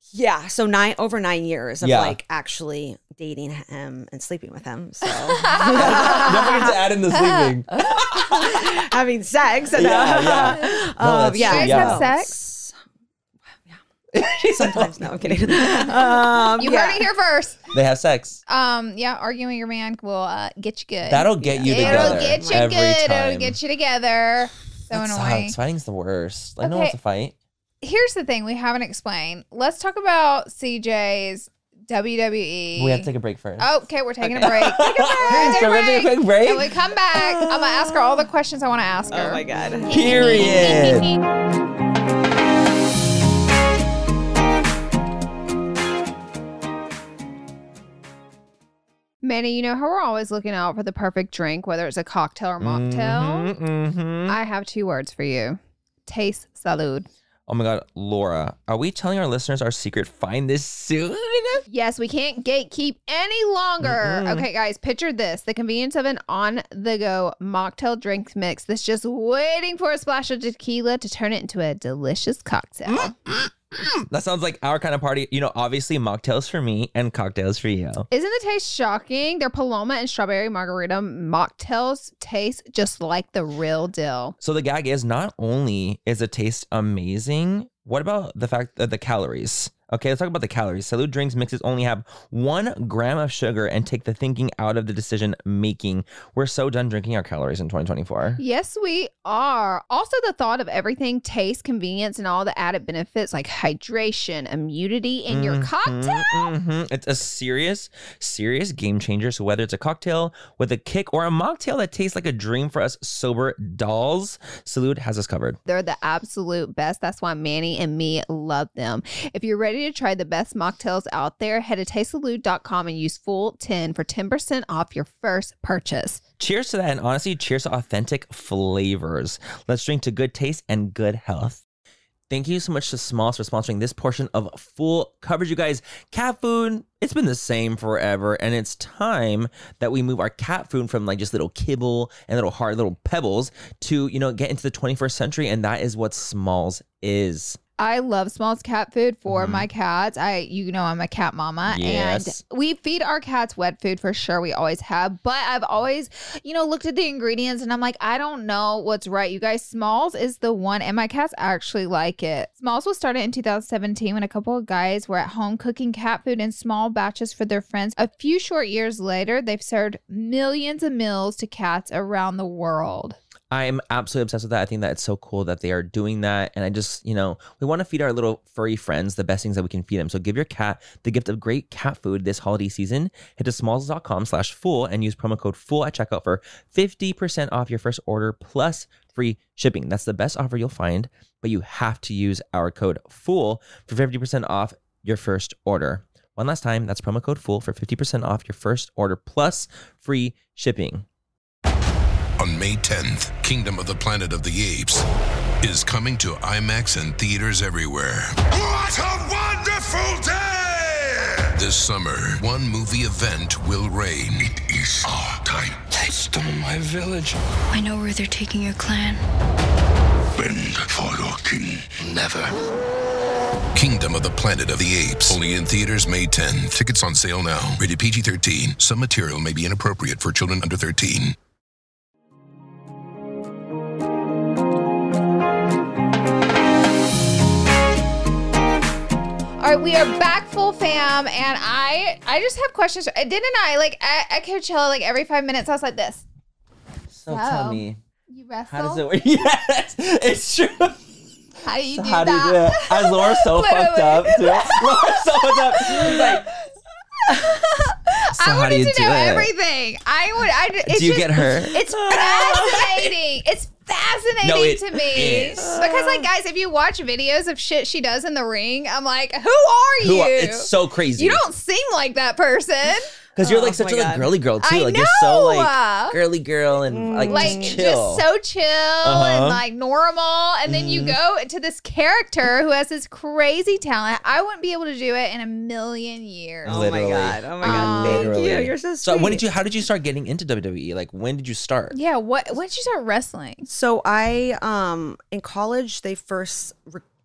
Yeah, so nine over nine years of Yeah. like actually dating him and sleeping with him. So Don't forget to add in the sleeping. having sex. And, Yeah, yeah. No, um, that's yeah. true, You guys yeah. have sex? Sometimes, no, I'm kidding. Um, You yeah. heard it here first. They have sex. Um, yeah, arguing with your man will uh, get you good. That'll get you It'll together. get you every good. Time. It'll get you together. So That annoying. sucks. Fighting's the worst. Like no Okay. one wants to fight. Here's the thing we haven't explained. Let's talk about C J's W W E. We have to take a break first. Oh, okay, we're taking a break. Take a break. Take So a we're gonna take a break. quick break. And we come back. I'm gonna ask her all the questions I want to ask her. Oh my god. Period. Manny, you know how we're always looking out for the perfect drink, whether it's a cocktail or mocktail? Mhm, mhm. I have two words for you. Taste salud. Oh my God, Laura, are we telling our listeners our secret find this soon? Yes, we can't gatekeep any longer. Mm-mm. Okay, guys, picture this. The convenience of an on-the-go mocktail drink mix that's just waiting for a splash of tequila to turn it into a delicious cocktail. That sounds like our kind of party. You know, obviously mocktails for me and cocktails for you. Isn't the taste shocking? Their Paloma and Strawberry Margarita mocktails taste just like the real deal. So the gag is not only is the taste amazing, what about the fact that the calories? Okay, let's talk about the calories. Salud Drinks mixes only have one gram of sugar and take the thinking out of the decision making. We're so done drinking our calories in twenty twenty-four. Yes, we are. Also, the thought of everything taste, convenience, and all the added benefits like hydration, immunity in your Mhm, cocktail. mhm. It's a serious, serious game changer. So whether it's a cocktail with a kick or a mocktail that tastes like a dream for us sober dolls, Salud has us covered. They're the absolute best. That's why Manny and me love them. If you're ready to try the best mocktails out there, head to taste salud dot com and use full ten for ten percent off your first purchase. Cheers to that, and honestly, cheers to authentic flavors. Let's drink to good taste and good health. Thank you so much to Smalls for sponsoring this portion of Full Coverage, you guys. Cat food, it's been the same forever, and it's time that we move our cat food from like just little kibble and little hard little pebbles to, you know, get into the twenty-first century, and that is what Smalls is. I love Smalls cat food for Mhm. my cats. I, you know, I'm a cat mama, Yes. and we feed our cats wet food for sure. We always have, but I've always, you know, looked at the ingredients and I'm like, I don't know what's right. You guys, Smalls is the one, and my cats actually like it. Smalls was started in two thousand seventeen when a couple of guys were at home cooking cat food in small batches for their friends. A few short years later, they've served millions of meals to cats around the world. I'm absolutely obsessed with that. I think that it's so cool that they are doing that. And I just, you know, we want to feed our little furry friends the best things that we can feed them. So give your cat the gift of great cat food this holiday season. Head to smalls dot com slash full and use promo code FULL at checkout for fifty percent off your first order plus free shipping. That's the best offer you'll find, but you have to use our code FULL for fifty percent off your first order. One last time, that's promo code FULL for fifty percent off your first order plus free shipping. On May tenth, Kingdom of the Planet of the Apes is coming to IMAX and theaters everywhere. What a wonderful day! This summer, one movie event will reign. It is our time. They stole my village. I know where they're taking your clan. Bend for your king. Never. Kingdom of the Planet of the Apes. Only in theaters May tenth. Tickets on sale now. Rated P G thirteen. Some material may be inappropriate for children under thirteen. All right, we are back, full fam, and I I just have questions. Didn't I like at, at Coachella, like every five minutes, I was like this. So So, tell me, You wrestle. how does it work? Yes, it's true. How do you So do how that? do you do it? As Laura's so Wait, wait, fucked wait. up, too. Laura's so fucked up. She's like, so I how do wanted you to do know it? everything. I would. I. It's Do you just, get hurt? It's fascinating. It's fascinating No, it to me is. because, like, guys, if you watch videos of shit she does in the ring, I'm like, who are Who you? are- it's so crazy. You don't seem like that person. Because you're like Oh such my a like, God. girly girl too. I like you're so know. like girly girl and like, Like just just, chill. so chill Uh-huh. and like normal, and then you go to this character who has this crazy talent. I wouldn't be able to do it in a million years. Oh Literally. my god! Oh my Um, god! Thank Literally. you. You're so sweet. So when did you? How did you start getting into W W E? Like when did you start? Yeah, what when did you start wrestling? So I, um, in college, they first re-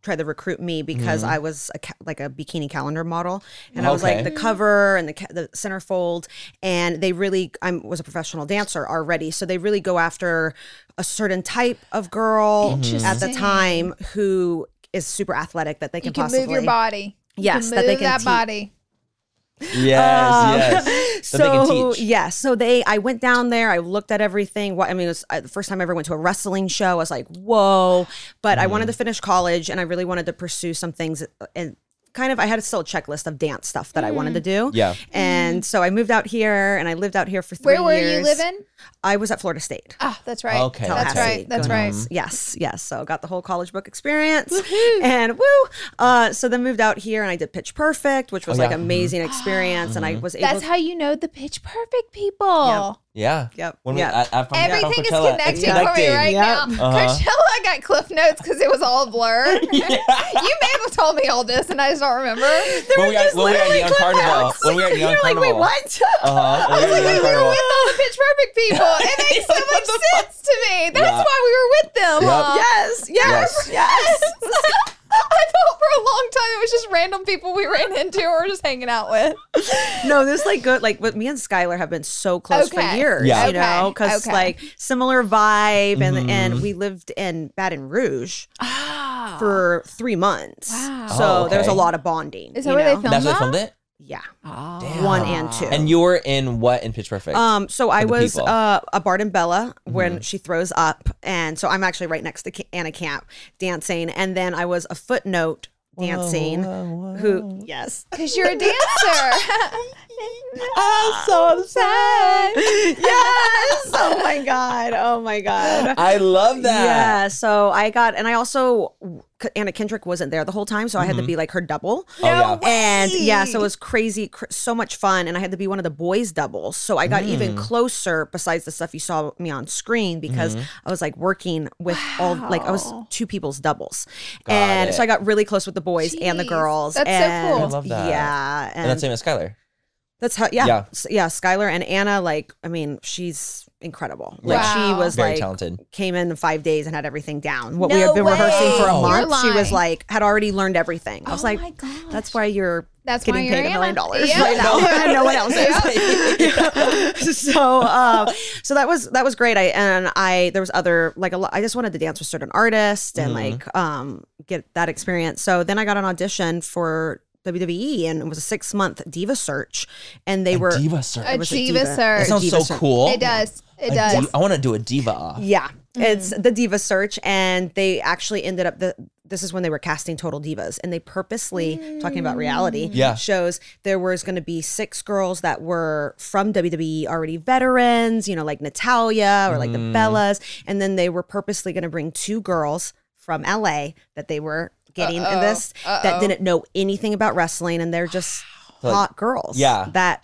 tried to recruit me because Mm-hmm. I was a, ca- like a bikini calendar model, and I was Okay. like the cover and the ca- the centerfold, and they really I was a professional dancer already, so they really go after a certain type of girl at the Interesting. time who is super athletic that they can, You can possibly move your body. You Yes, can that they move can that teach. body. Yes, Um, yes. That So they can teach. yeah, so they I went down there. I looked at everything. What I mean, it was I, the first time I ever went to a wrestling show. I was like, whoa! But I wanted to finish college, and I really wanted to pursue some things. And kind of, I had still a checklist of dance stuff that I wanted to do. Yeah. And so I moved out here, and I lived out here for three Where were years. you living? I was at Florida State. Ah, that's right. Okay. That's Tallahassee, right. That's going right. on. Yes, yes. So got the whole college book experience, and woo. Uh, so then moved out here, and I did Pitch Perfect, which was Oh, like yeah. amazing experience, and I was able. That's how you know the Pitch Perfect people. Yeah. Yep. When we, Yep. I, I, from, Everything from is Coachella, connecting it's for me connecting. right Yep. now. Uh-huh. Coachella, I got cliff notes because it was all blurred. You may have told me all this, and I just don't remember. When we, got, when we were at Neon Carnival. When we were at Neon You're like, Carnival. wait, what? Uh-huh. When we were at Neon We were Carnival. with all the Pitch Perfect people. It makes so What much the fuck? sense to me. That's Yeah. why we were with them. Yep. huh? Yes, yes, Yes. yes. I thought for a long time it was just random people we ran into or just hanging out with. No, this like good. Like, but me and Skylar have been so close for Okay. years. Yeah. You know, Okay, because okay. like similar vibe, and Mm-hmm. and we lived in Baton Rouge Ah. for three months. Wow. So Oh, there was a okay. lot of bonding. Is that you where they know? filmed That's where they that? filmed it? Yeah, Oh. one and two. And you were in what in Pitch Perfect? Um, so I the was people. uh, a Bard Bella when Mm-hmm. she throws up, and so I'm actually right next to Ca- Anna Camp dancing, and then I was a footnote dancing. Who? Yes. Because you're a dancer. I'm so sad. Yes. Oh my god. Oh my god. I love that. Yeah. So I got, and I also Anna Kendrick wasn't there the whole time, so I had to be like her double. Oh, yeah. And yeah, so it was crazy, cr- so much fun, and I had to be one of the boys' doubles. So I got even Mm. closer, besides the stuff you saw me on screen, because Mm-hmm. I was like working with all, like I was two people's doubles, Got and it. so I got really close with the boys and the Jeez, girls. that's so and cool. I love that. Yeah, And that's same as Skylar. that's how, yeah, Yeah. yeah, yeah. Skylar and Anna, like, I mean, she's incredible. Like, Wow. she was Very like, talented. came in five days and had everything down. What we No had been rehearsing for a way. month, You're she was lying. like, had already learned everything. I was Oh like, my gosh. that's why you're That's getting why you're paid a million Anna. dollars Yeah. right now. And no one else is. so, uh, so that was that was great. I and I there was other like a lot. I just wanted to dance with certain artists and Mm-hmm. like um get that experience. So then I got an audition for W W E, and it was a six month diva search, and they were Diva search. A was a diva diva. That search. sounds diva so search. cool. It does. It A does. di- I want to do a diva off. Yeah, it's Mm-hmm. the diva search, and they actually ended up the. This is when they were casting Total Divas, and they purposely talking about reality Yeah. shows. There was going to be six girls that were from W W E, already veterans, you know, like Natalia or like the Bellas, and then they were purposely going to bring two girls from L A that they were getting in this that didn't know anything about wrestling, and they're just Like, hot girls. yeah. that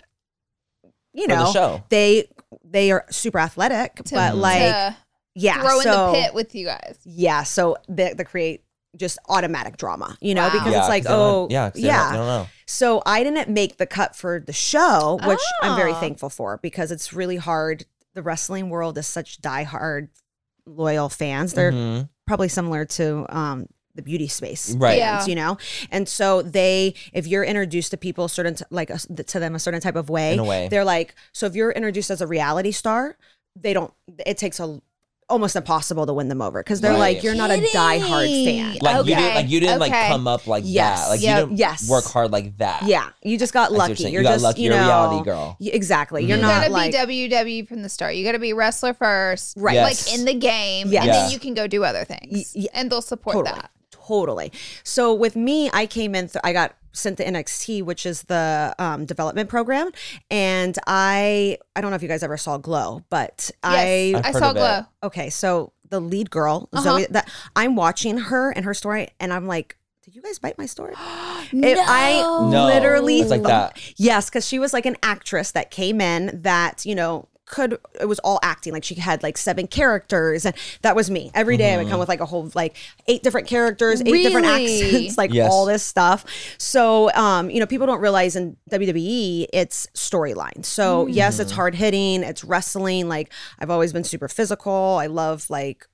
you For the know show. they they are super athletic, To- but like to yeah, throw in so, the pit with you guys. yeah, so the the create just automatic drama, you know, Wow. because Yeah, it's like, 'cause they don't- oh, yeah, 'cause they yeah. don't- they don't know. So I didn't make the cut for the show, which I'm very Ah. thankful for, because it's really hard. The wrestling world is such diehard, loyal fans. They're Mhm. probably similar to um, the beauty space, Right. Yeah. fans, you know. And so they, if you're introduced to people certain t- like a, to them a certain type of way, In a way. they're like, so if you're introduced as a reality star, they don't. It takes a almost impossible to win them over, because they're Right. like, you're not a diehard fan. Like you didn't Okay, like you didn't okay. like come up like Yes. that. Like Yep. you didn't Yes. work hard like that. Yeah, you just got what you're lucky. saying. You're You got just lucky. you You're a know, reality girl. y- Exactly. You're You not gotta like be W W E from the start. You gotta be wrestler first, Right. Yes. like in the game, Yes. and Yeah. then you can go do other things, Y- y- and they'll support totally, that. totally. So with me, I came in. Th- I got sent to N X T, which is the um, development program, and I I don't know if you guys ever saw Glow, but I Yes, I've I heard saw of it. Glow. okay. So the lead girl Uh-huh. Zoe, that I'm watching her and her story, and I'm like, did you guys bite my story? No. It- I No, literally it's like that. Yes, because she was like an actress that came in that, you know, could, it was all acting. Like she had like seven characters, and that was me. Every day I would come with like a whole, like eight different characters, eight different Really? accents, like Yes. all this stuff. So, um, you know, people don't realize in W W E, it's storyline. So yes, it's hard hitting, it's wrestling. Like I've always been super physical. I love like,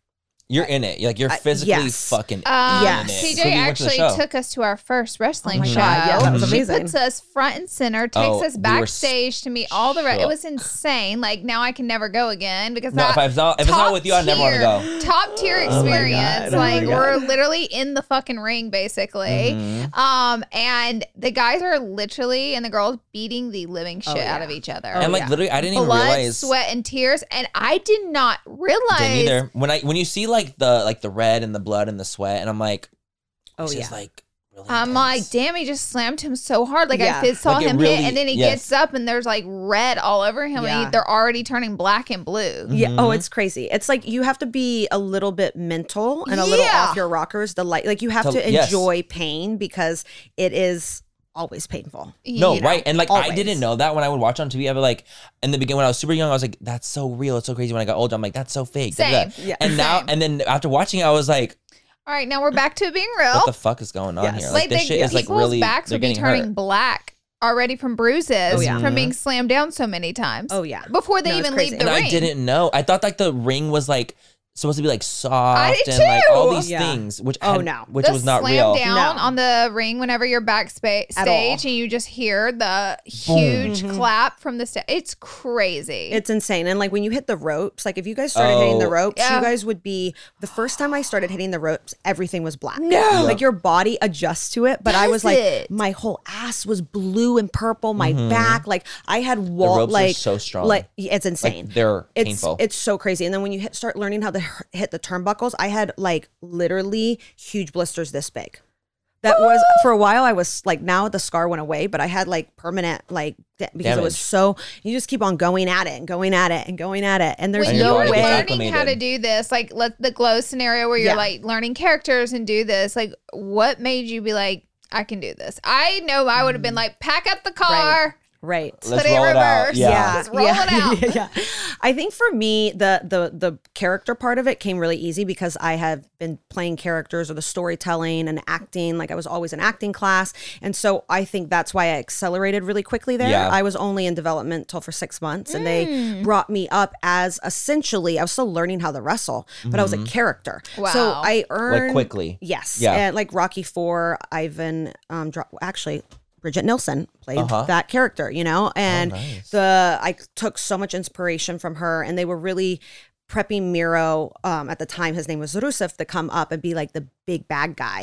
You're in it. Like you're physically yes. fucking Um, Yes. in it. C So J we went to the actually show. took us to our first wrestling my show. God, yeah, that was She amazing. puts us front and center, takes Oh, us we were backstage to meet all the. Re- it shook. was insane. Like now I can never go again because No, that if I was not- if it's not top with you, I never wanna tier- go. Top tier my experience. God, oh my like God. we're literally in the fucking ring basically. Mm-hmm. Um, and the guys are literally and the girls beating the living shit out yeah. of each other. and like yeah. literally, I didn't even Blood, realize. sweat, and tears, and I did not realize. Didn't either. When I when you see like the like the red and the blood and the sweat, and I'm like, Oh, this yeah. is like really I'm intense. like, damn, he just slammed him so hard. Like Yeah. I fit, saw Like, it him really- hit, and then he yes. gets up, and there's like red all over him, and Yeah. he, they're already turning black and blue. Yeah. Mm-hmm. Oh, it's crazy. It's like you have to be a little bit mental and a little Yeah. off your rockers. The light, like you have To- to yes. enjoy pain because it is always painful. No, You know. right. And like I always. didn't know that when I would watch on T V. I would like in the beginning when I was super young, I was like, that's so real. It's so crazy. When I got older, I'm like, that's so fake. da, da, da. Same. Yeah. And now Same. and then after watching it, I was like, All right, now we're back to it being real. what the fuck is going on Yes. here? like Like this the shit is like people's really backs they're would be getting turning hurt. black already from bruises Oh, yeah. from being slammed down so many times. Oh, yeah. Before they No, it's even crazy. leave the And ring. I didn't know. I thought like the ring was like supposed to be like soft I did and like all too. these Yeah. things, which Oh, had- no. which the was not slam real. down No. on the ring whenever you're backstage At all. and you just hear the huge clap from the stage. It's crazy. It's insane. And like when you hit the ropes, like if you guys started hitting the Oh. ropes, Yeah. you guys would be the first time I started hitting the ropes, everything was black. No. Like your body adjusts to it. But I was Does like, it? my whole ass was blue and purple, my back, like I had The wall ropes are like so strong. Like it's insane. Like, they're it's painful. it's so crazy. And then when you hit, start learning how to h- hit the turnbuckles, I had like literally huge blisters this big. That was for a while. I was like, now the scar went away, but I had like permanent like da- because it was Damage. so. You just keep on going at it and going at it and going at it, and there's when And no you're you're already way. learning how to acclimated. do this, like let the glow scenario where you're Yeah. like learning characters and do this, like what made you be like, I can do this? I know I would have been like, pack up the car, Right. Let's put it in roll it out. reverse. Yeah. Just roll yeah, it out. yeah, yeah. I think for me, the the the character part of it came really easy because I have been playing characters or the storytelling and acting. Like I was always in acting class, and so I think that's why I accelerated really quickly there. Yeah. I was only in development till for six months, and Mm. they brought me up as essentially I was still learning how to wrestle, but I was a character. So Wow. I earned Like quickly. Yes. Yeah. And like Rocky Four, Ivan, um, dro- actually. Bridget Nielsen played Uh-huh. that character, you know, and nice. the I took so much inspiration from her, and they were really prepping Miro. Um, at the time, his name was Rusev to come up and be like the big bad guy,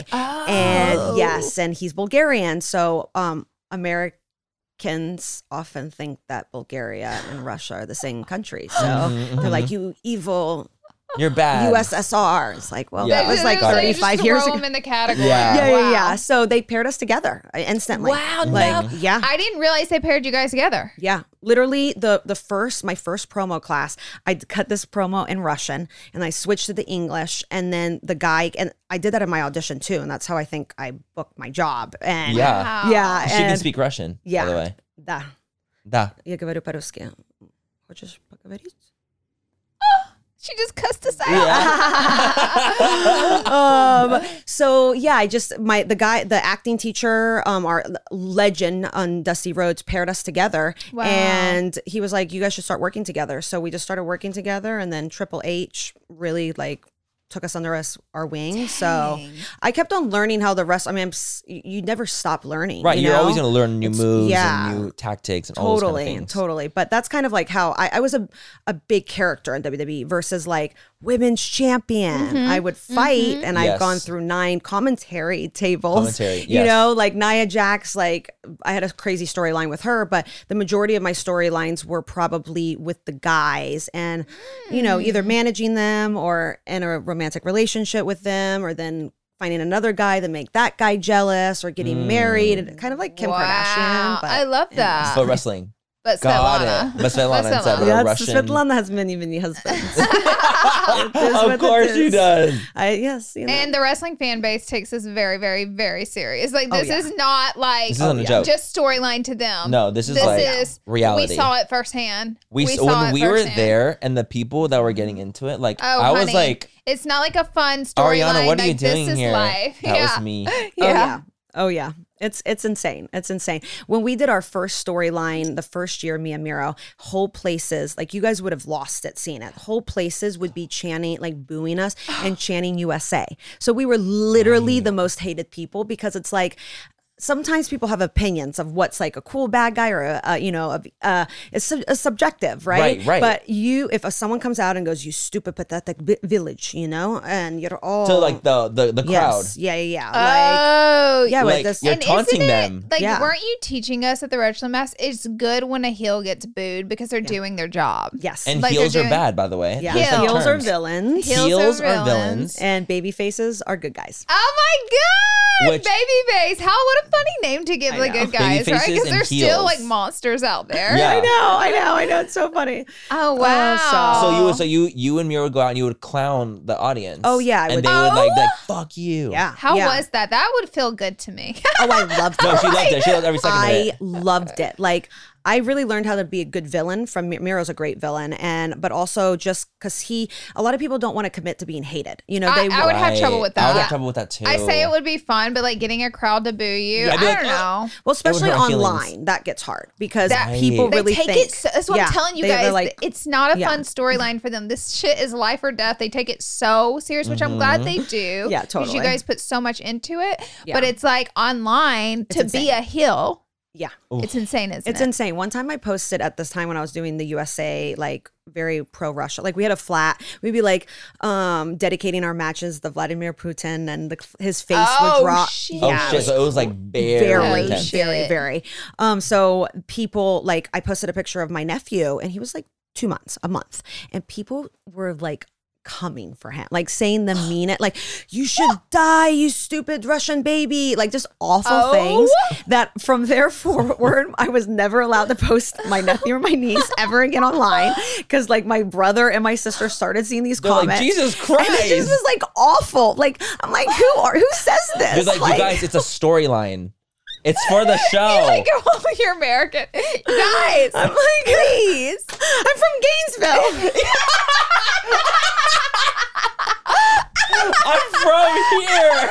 and yes, and he's Bulgarian, so um, Americans often think that Bulgaria and Russia are the same country, so Mm-hmm, they're like, you evil You're bad. U S S R. It's like, well, Yeah. that was like They just thirty-five throw years them ago. in the category. Yeah. Yeah, yeah, Wow. yeah. So they paired us together uh, instantly. Wow, like, no. yeah. I didn't realize they paired you guys together. Yeah, literally the the first my first promo class, I cut this promo in Russian and I switched to the English, and then the guy, and I did that in my audition too, and that's how I think I booked my job. And Yeah. Wow. yeah, She can and- speak Russian, Yeah. by the way. Да, Da. я говорю по-русски. Хочешь поговорить? She just cussed us out. um so yeah, I just my the guy the acting teacher, um our legend on Dusty Rhodes, paired us together. Wow. And he was like, you guys should start working together. So we just started working together, and then Triple H really like took us under us our wing. So I kept on learning how the rest I mean I'm, s- you never stop learning, Right, you you're know? always going to learn new It's- moves yeah. and new tactics and all those Totally, kind of things. totally. But that's kind of like how I, I was a, a big character in W W E versus like women's champion. Mm-hmm. I would fight, and I've Yes. gone through nine commentary tables. Commentary, You yes. know, like Nia Jax, like I had a crazy storyline with her, but the majority of my storylines were probably with the guys, and you know, either Hmm. managing them or in a romantic relationship with them, or then finding another guy to make that guy jealous, or getting married, and kind of like Kim Wow. Kardashian. But I love that. But wrestling. But Got Svetlana. it. But Svetlana instead of a Yes, Russian. Svetlana has many, many husbands. It is what Of it course she is. does. I yes, you know. And the wrestling fan base takes this very, very, very serious. Like Oh, this yeah. is not like This isn't a joke. just storyline to them. No, this is this like is reality. We saw it firsthand. We, saw when it we were firsthand. there and the people that were getting into it, like Oh, I was honey. like, it's not like a fun storyline. Ariana, what are you like, doing this is here? Life. That yeah. was me. Yeah. Oh yeah. Oh yeah. It's it's insane. It's insane. When we did our first storyline, the first year, me and Miro, whole places, like you guys would have lost it seeing it. Whole places would be chanting, like booing us and chanting U S A. So we were literally the most hated people because it's like, sometimes people have opinions of what's like a cool bad guy or a, a you know a, uh it's sub- a subjective, right? Right, right. But you, if a, someone comes out and goes, "You stupid pathetic bi- village," you know, and you're all So like the the, the crowd. yes, yeah, yeah, yeah, Oh, like yeah, like, with this, you're and taunting isn't them. It, like, Yeah. weren't you teaching us at the Wrestling Mass? It's good when a heel gets booed because they're doing their job. yes, And like heels they're are doing- bad, by the way. yeah, There's some heels are terms. villains, Heels Heels are are villains. villains. and baby faces are good guys. Oh my god, Which- baby face! How what a funny name to give I the know. good guys, Baby right? faces Because and they're still heels. like monsters out there. Yeah. I know, I know, I know. It's so funny. Oh wow. so- So you would so you you and Mira would go out and you would clown the audience. Oh, yeah, I and would- they would like, Oh. like fuck you. Yeah. How yeah. was that? That would feel good to me. Oh, I loved it. No, she loved it. She loved every second of I it. loved it. Like I really learned how to be a good villain from Mi- Miro's a great villain, and but also just because he, a lot of people don't want to commit to being hated. You know, I, they I would have trouble with I would that. have trouble with that too. I say it would be fun, but like getting a crowd to boo you, I'd I be don't like, know. well, especially hurt my feelings. online, that gets hard because That- people They really take think. it. So, that's what yeah, I'm telling you they- they're guys. like, it's not a yeah. fun storyline for them. This shit is life or death. They take it so serious, which I'm glad they do. Yeah, Because totally. you guys put so much into it. Yeah. But it's like online to be insane. a heel. yeah. It's insane, isn't It's it? insane. One time I posted at this time when I was doing the U S A, like very pro Russia. Like we had a flat. We'd be like um dedicating our matches to Vladimir Putin, and the, his face Oh, would drop. shit. Oh Yeah, shit! So it was like very, very, Oh, intense. shit. very, very. Um, so people like I posted a picture of my nephew, and he was like two months, a month, and people were like coming for him, like saying the mean it, like you should die, you stupid Russian baby, like just awful Oh. things. That from there forward, I was never allowed to post my nephew or my niece ever again online because like my brother and my sister started seeing these They're like, comments. Jesus And it Christ! just was like awful. Like I'm like, who are who says this? They're like, you guys, it's a storyline. It's for the show. Like, oh, you're American. Guys, I'm like, please. I'm from Gainesville. I'm from here.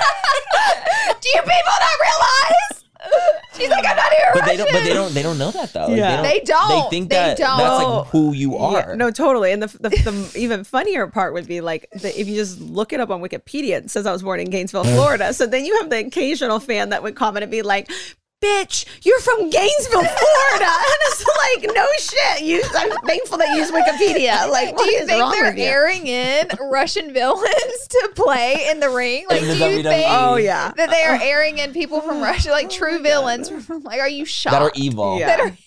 Do you people not realize? She's like, I'm not here. But they don't. But they don't. They don't know that though. Like, Yeah. They don't. They think They that don't. that's like who you are. Yeah, no, totally. And the, the, the even funnier part would be like the, if you just look it up on Wikipedia, it says I was born in Gainesville, Florida. So then you have the occasional fan that would comment and be like, bitch, you're from Gainesville, Florida. And it's like, no shit. You, I'm thankful that you use Wikipedia. Like, what Do you is think wrong they're with you? airing in Russian villains to play in the ring? Like, In do the you W W E. think Oh, yeah. that they are airing in people from Russia, like true villains? From, like, are you shocked? That are evil. Yeah. That are evil.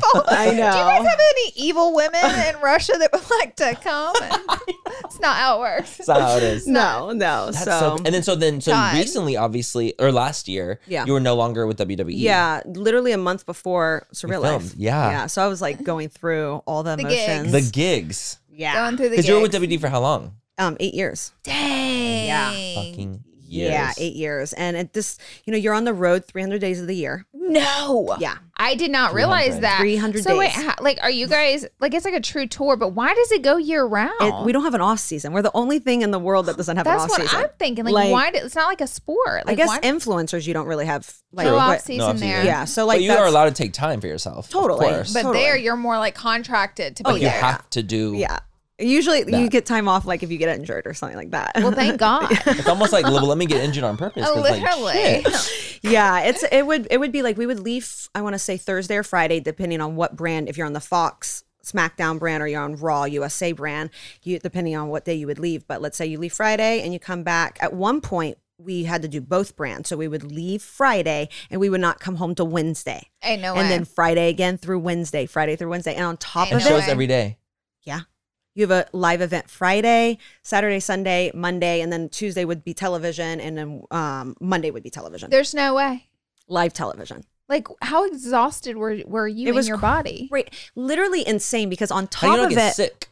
I Do you guys know. have any evil women in Russia that would like to come? And it's not how it works. That's not how it is. No, no. That's so, so, and then so then so God. recently, obviously, or last year, Yeah. you were no longer with W W E. yeah, literally a month before Surreal You Life. filmed, yeah. Yeah. So I was like going through all the, The emotions. the gigs. yeah. Going through the Because you were with gigs. W W E for how long? um, eight years. Dang. Yeah. Fucking years. Yeah, eight years. And it just, you know, you're on the road three hundred days of the year. No. Yeah. I did not realize three hundred. that. three hundred so wait, days. how, like, are you guys, like, it's like a true tour, but why does it go year round? It, we don't have an off season. We're the only thing in the world that doesn't have That's an off what season. I'm thinking. Like, Like, why? Do, it's not like a sport. Like, I guess why, influencers, you don't really have like no what- off season No off-season. there. Yeah. So like but you that's, are allowed to take time for yourself. Totally. Of course. But Totally. there, you're more like contracted to be Oh, you there. have to do. Yeah. Usually you That. get time off like if you get injured or something like that. Well, thank God. It's almost like well, let me get injured on purpose. 'cause, like, Literally. shit. Yeah, it's it would it would be like we would leave I want to say Thursday or Friday depending on what brand, if you're on the Fox SmackDown brand or you're on Raw U S A brand, you depending on what day you would leave. But let's say you leave Friday and you come back. At one point we had to do both brands. So we would leave Friday and we would not come home till Wednesday. Ain't no and way. then Friday again through Wednesday, Friday through Wednesday. And on top Ain't And of no it, shows way. every day. yeah. You have a live event Friday, Saturday, Sunday, Monday, and then Tuesday would be television, and then um, Monday would be television. There's no way. Live television. Like, how exhausted were were you It in was your cr- body? Great. Literally insane because on How top do you not of get it, sick?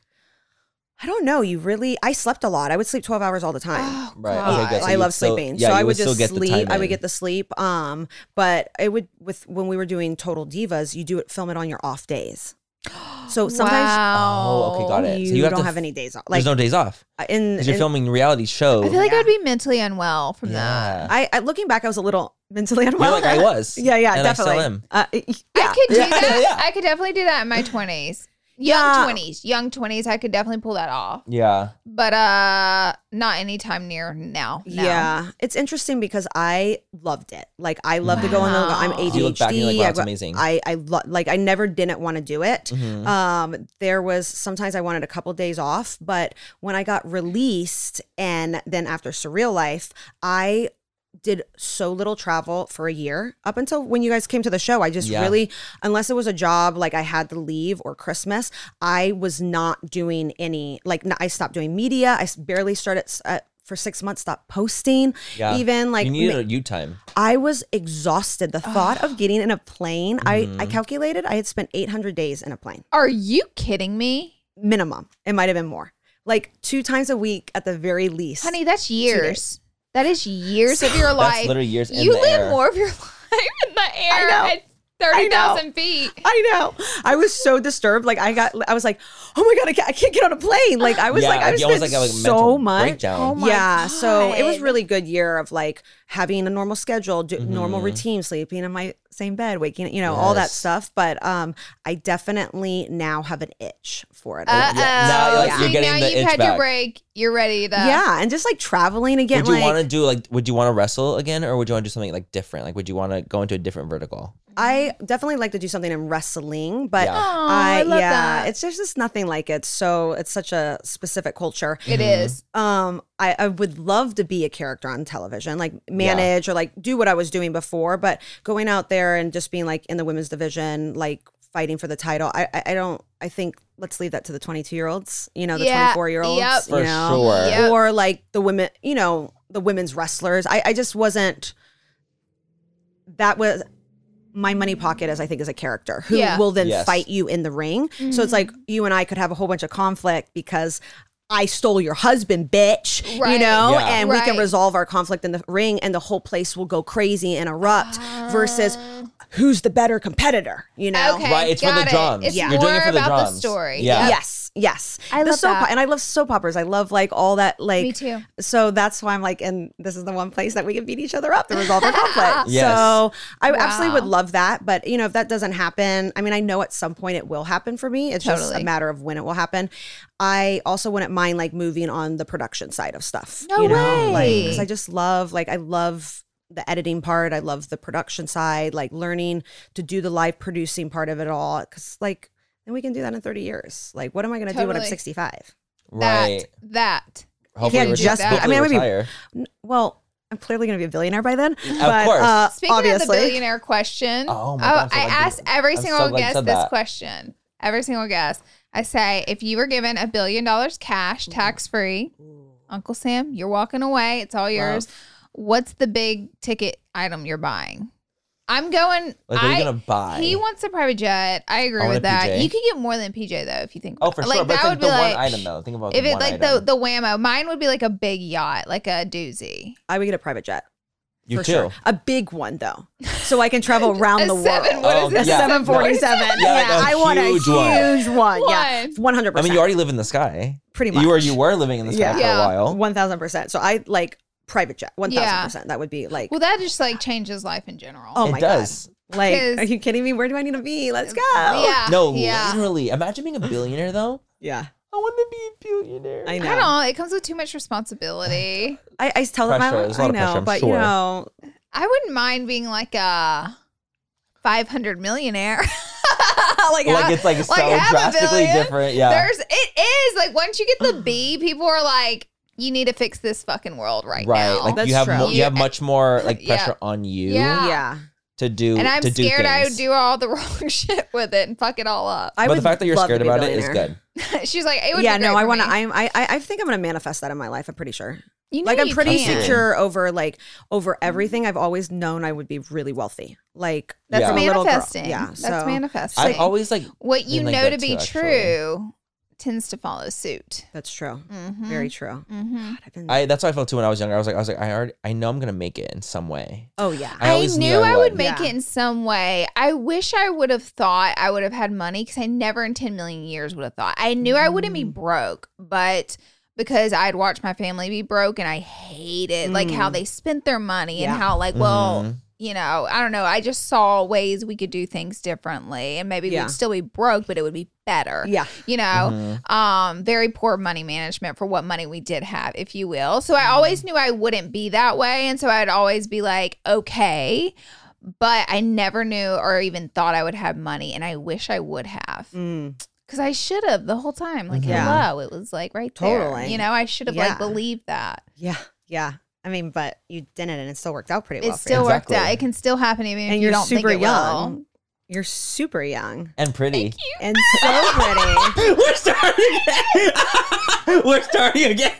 I don't know. You really, I slept a lot. I would sleep twelve hours all the time. Oh, Right. God. Okay, good. So I you love would still- sleeping. yeah, so you I would would still just get the sleep. time I would in. get the sleep. Um, but it would with when we were doing Total Divas, you do it film it on your off days. So sometimes Wow. Oh, okay, got it. you, So you have don't to have f- any days off. There's Like no days off in, because you're in- filming reality show. I feel like Yeah. I'd be mentally unwell from that. yeah. I, I looking back, I was a little mentally You're unwell. like I was. Yeah, yeah, and definitely. I still am. Uh, yeah. I could do Yeah, that. yeah. I could definitely do that in my twenties. Young Yeah. twenties. Young twenties. I could definitely pull that off. Yeah. But uh not anytime near now. No. Yeah, it's interesting because I loved it. Like I love to go on the. I'm Wow. A D H D. You look back and you're like, wow, I it's go- amazing. I I lo- like I never didn't want to do it. Mhm. Um, there was sometimes I wanted a couple days off, but when I got released and then after Surreal Life, I did so little travel for a year up until when you guys came to the show. I just Yeah. really, unless it was a job like I had to leave or Christmas, I was not doing any, like n- I stopped doing media. I s- barely started s- uh, for six months, stopped posting. Yeah. Even like you needed ma- a you time. I was exhausted. The thought of getting in a plane, I, Mm-hmm. I calculated I had spent eight hundred days in a plane Are you kidding me? minimum. It might have been more. Like two times a week at the very least. Honey, that's years. That is years of your life. That's literally years in You the live air. more of your life in the air know. at thirty thousand feet. I know. I was so disturbed. Like I got, I was like, oh my God, I can't, I can't get on a plane. Like I was Yeah, like, I like, was almost spent like a, like, so mental much. breakdown. Oh my Yeah. So it was God. really good year of like having a normal schedule, do, normal Mhm. routine, sleeping in my same bed, waking, you know, all that Yes. stuff. But um, I definitely now have an itch for it. Uh oh. Yeah, now, like, See, you're getting now the you've itch had your back. break. You're ready to. Yeah, and just like traveling again. Would you like want to do like? Would you want to wrestle again, or would you want to do something like different? Like, would you want to go into a different vertical? I definitely like to do something in wrestling, but Yeah. Aw, I, I love yeah, that. it's just, just nothing like it. So it's such a specific culture. It is. Um, I, I would love to be a character on television, like manage or like do what I was doing before, but going out there and just being like in the women's division, like fighting for the title. I, I, I don't, I think let's leave that to the twenty-two year olds, you know, the Yeah, twenty-four year olds, yep. you For know, sure. Yep. or like the women, you know, the women's wrestlers. I, I just wasn't, that was, my money pocket as I think is a character who Yeah. will then Yes. fight you in the ring. So it's like you and I could have a whole bunch of conflict because I stole your husband, bitch, you Right. know, Yeah. and we can Right. resolve our conflict in the ring and the whole place will go crazy and erupt Ah. versus who's the better competitor, you know? Okay, Right, it's for got the it. drums. It's Yeah. more You're doing it for the about the drums. story. Yeah. Yep. Yes, yes. I the love soap that. and I love soap operas. I love like all that like Me too. So that's why I'm like, and this is the one place that we can beat each other up to resolve our conflict. Yes. So I absolutely Wow. would love that. But you know, if that doesn't happen, I mean, I know at some point it will happen for me. It's just Totally. a matter of when it will happen. I also wouldn't mind like moving on the production side of stuff. No you know? Like, way. because I just love, like, I love the editing part. I love the production side, like learning to do the live producing part of it all. Cause like, then we can do that in thirty years. Like, what am I going to do when I'm Totally. sixty-five? Right. That. That. Hopefully, can't reti- just be- I hopefully mean, I would be- retire. N- Well, I'm clearly going to be a billionaire by then. But, course. Uh, Speaking obviously. of the billionaire question, Oh my God, I'm so I glad you- asked every I'm so single glad you guest said this that. question. Every single guest. I say, if you were given a billion dollars cash, tax free, Uncle Sam, you're walking away. It's all yours. What's the big ticket item you're buying? I'm going. Like, what are you I- gonna buy? He wants a private jet. I agree I want with a that. P J. You could get more than a P J though if you think. Oh, about for it. sure. Like, But it's that like would the be one like item though. Think about if the it one like item. the the whammo. Mine would be like a big yacht, like a doozy. I would get a private jet. you for too. sure. A big one though, so I can travel around A the seven, world. what Oh, is this? yeah. seven forty-seven. Yeah, like Yeah, a I want a huge one. huge one. Yeah, One. one hundred I percent. mean, you already live in the sky. pretty much. You were you were living in the sky Yeah. for Yeah. a while. one thousand percent. So I like private jet. One thousand Yeah. percent. That would be like. Well, that just like changes life in general. oh it my does. god. Like, 'Cause- are you kidding me? Where do I need to be? Let's go. Yeah. No, Yeah. literally. Imagine being a billionaire though. Yeah. I want to be a billionaire. I I know. don't know. It comes with too much responsibility. I, I tell them Pressure. I, There's a I lot of know, pressure, I'm but sure. you know, I wouldn't mind being like a five hundred millionaire. like, Like ha- it's like so have a drastically billion. different. Yeah. There's it is like once you get the B, people are like, you need to fix this fucking world right, right. now. Like That's you have true. mo- you You- have much more like Yeah. pressure on you Yeah. yeah. to do and I'm to do scared I would things. do all the wrong shit with it and fuck it all up. I but the would fact that you're love to scared be a about it is billionaire. good. She's like, it would Yeah, be no, great I for want to. me. I'm. I. I I think I'm gonna manifest that in my life. I'm pretty sure. You know Like I'm you pretty can. secure over like over everything. I've always known I would be really wealthy. Like That's Yeah. from a little girl. manifesting. Yeah. That's so manifesting. I've always like what you been like know that to be too, actually. true tends to follow suit. that's true. Mm-hmm. Very true. Mm-hmm. God, I've been. I that's how I felt too when I was younger. I was like I was like I already I know I'm gonna make it in some way. oh yeah. I I, always knew, knew I I would would. make Yeah. it in some way. I wish I would have thought I would have had money because I never in ten million years would have thought. I knew I wouldn't be broke, but because I'd watched my family be broke and I hated like how they spent their money Yeah. and how like, well, Mhm. you know, I don't know. I just saw ways we could do things differently, and maybe Yeah. we'd still be broke, but it would be better. Yeah. You know, Mm-hmm. um, very poor money management for what money we did have, if you will. So I always knew I wouldn't be that way. And so I'd always be like, okay, but I never knew or even thought I would have money. And I wish I would have. Mm. Because I should have the whole time. Like, Yeah. hello, it was like right there. Totally. You know, I should have Yeah. like believed that. Yeah. Yeah. I mean, but you didn't, and it still worked out pretty well It for still you. worked Exactly. out. It can still happen even if And you you're don't super think it young. will. You're super young And pretty. and so pretty. We're starting again. We're starting again.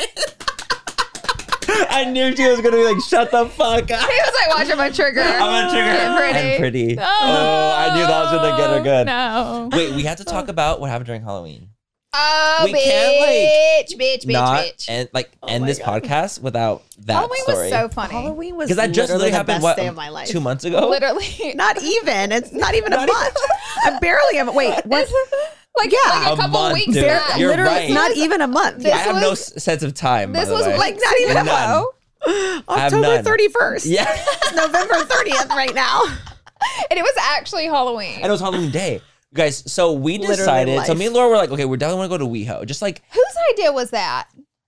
I knew she was gonna be like, "Shut the fuck up." He was like watching my trigger. I'm a trigger. And pretty. And pretty. Oh, Oh, I knew that was gonna get her good. No. Wait, we have to talk about what happened during Halloween. Oh, We bitch, can't, like, bitch, bitch, Not bitch. and like Oh end my this God. podcast without that Halloween story. was so funny. Halloween was Because that just literally literally the happened best what day of my life. two months ago. Literally. Not even. It's not even a month. I barely have. Wait, what? like, Yeah. like a, A couple month, weeks dude. back. You're Literally, right. not even a month. This I have no was- s- sense of time. This by the was way. like not even a None. month. have October none. thirty-first. Yeah, It's November thirtieth right now. And it was actually Halloween. and it was Halloween day, guys. So we Literally decided. So life. me and Laura were like, okay, we definitely want to go to WeHo. Just like Whose idea was that?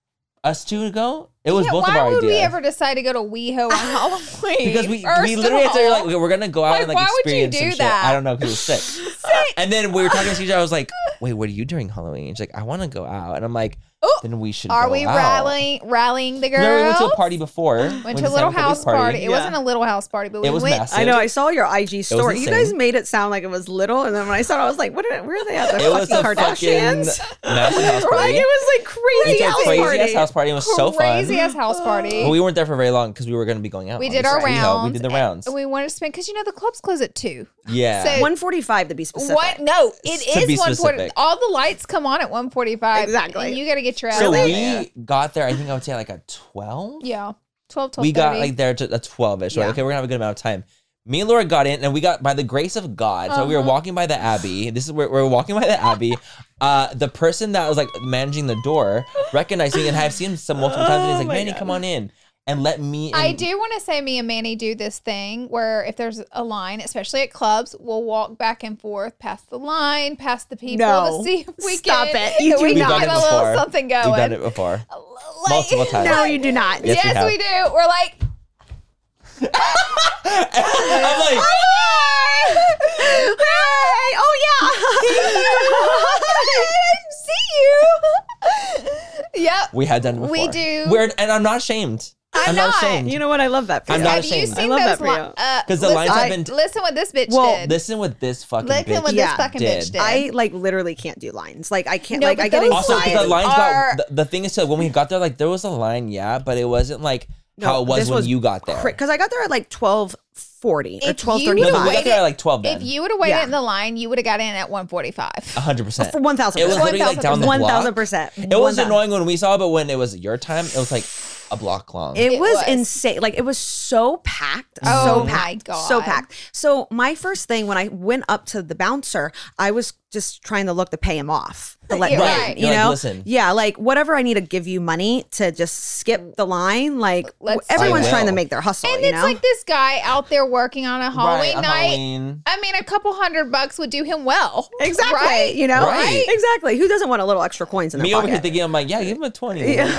us two to go. It was Yeah, both why of our would idea. we ever decide to go to WeHo on Halloween? Because we, First we of literally had to all, like, okay, we're gonna go out like, and like why would you experience some do shit. that? I don't know because it was sick. And then we were talking to C J. I was like, wait, what are you doing Halloween? She's like, I want to go out. And I'm like, Oh, then we should. Are go we out. rallying rallying the girls? Remember we went to a party before. Went to a little house party. It wasn't a little house party, but we It was went. massive. I know. I saw your I G story. You guys insane. made it sound like it was little, and then when I saw it, I was like, "What? Are, where are they at? The It was fucking a fucking Kardashians?" massive house Right? party. It was like crazy It's a house crazy party. ass house party. It was so fun. Crazy ass house party. But we weren't there for very long because we were going to be going out. We did our obviously. rounds. We did the rounds. And we wanted to spend because you know the clubs close at two. Yeah. So- one forty-five to be specific. What? No, it To be is one forty. specific. All the lights come on at one forty-five. Exactly. And you got to get your ass so out we there. got there. I think I would say like at twelve. Yeah, twelve, twelve We got thirty. like there to a twelve-ish. Right? Yeah. Okay, we're gonna have a good amount of time. Me and Laura got in, and we got by the grace of God. So we were Uh-huh. walking by the Abbey. This is where we were walking by the Abbey. Uh, the person that was like managing the door recognized me, and I've seen him some multiple times. And he's Oh like, my "Manny, God. come on in." And let me in. I do want to say me and Manny do this thing where if there's a line, especially at clubs, we'll walk back and forth past the line, past the people No. to see if we Stop can. it. You if we do can not. get a We've done it little before. something going. We've done it before. Like- Multiple times. No, you do not. Yes, we Yes, have. we do. We're like, I'm like, Hey! Oh see you. Yep. we had done it before. We do. We're and I'm not ashamed. I'm I'm not not. ashamed. yeah. You know what? I love that for I'm you. not Have ashamed. you I seen love those that for li- you. uh, 'Cause the listen- lines have been- Listen what this bitch Well, did. Listen what this fucking Listen bitch what Yeah. this fucking did. bitch did. I like literally can't do lines. Like I can't. No, like but I get those Also, because the anxiety. lines are- got the, the thing is, too, when we got there, like there was a line, yeah, but it wasn't like how it was this when you got there. Because I got there at like twelve forty or If twelve you No, thirty-five. no, we got waited- there at like twelve. Then if you would have waited Yeah. in the line, you would have got in at one forty-five. a hundred percent For one thousand It was percent. literally like down the One block. thousand percent. It was annoying when we saw, it, but when it was your time, it was like a block long. It, It was, was. insane. Like it was so packed. Oh so my packed. God. So packed. So my first thing when I went up to the bouncer, I was just trying to look to pay him off. To let Yeah, me right. in, You're you like, know? listen. Yeah, like whatever I need to give you money to just skip the line. Like Let's- everyone's I trying to will. make their hustle, And you it's know? like this guy out there working on a Halloween right, on night. Halloween. I mean, a couple hundred bucks would do him well. Exactly. Right? You know? Right. Exactly. Who doesn't want a little extra coins in their Me over here pocket? thinking, I'm like, yeah, give him a twenty.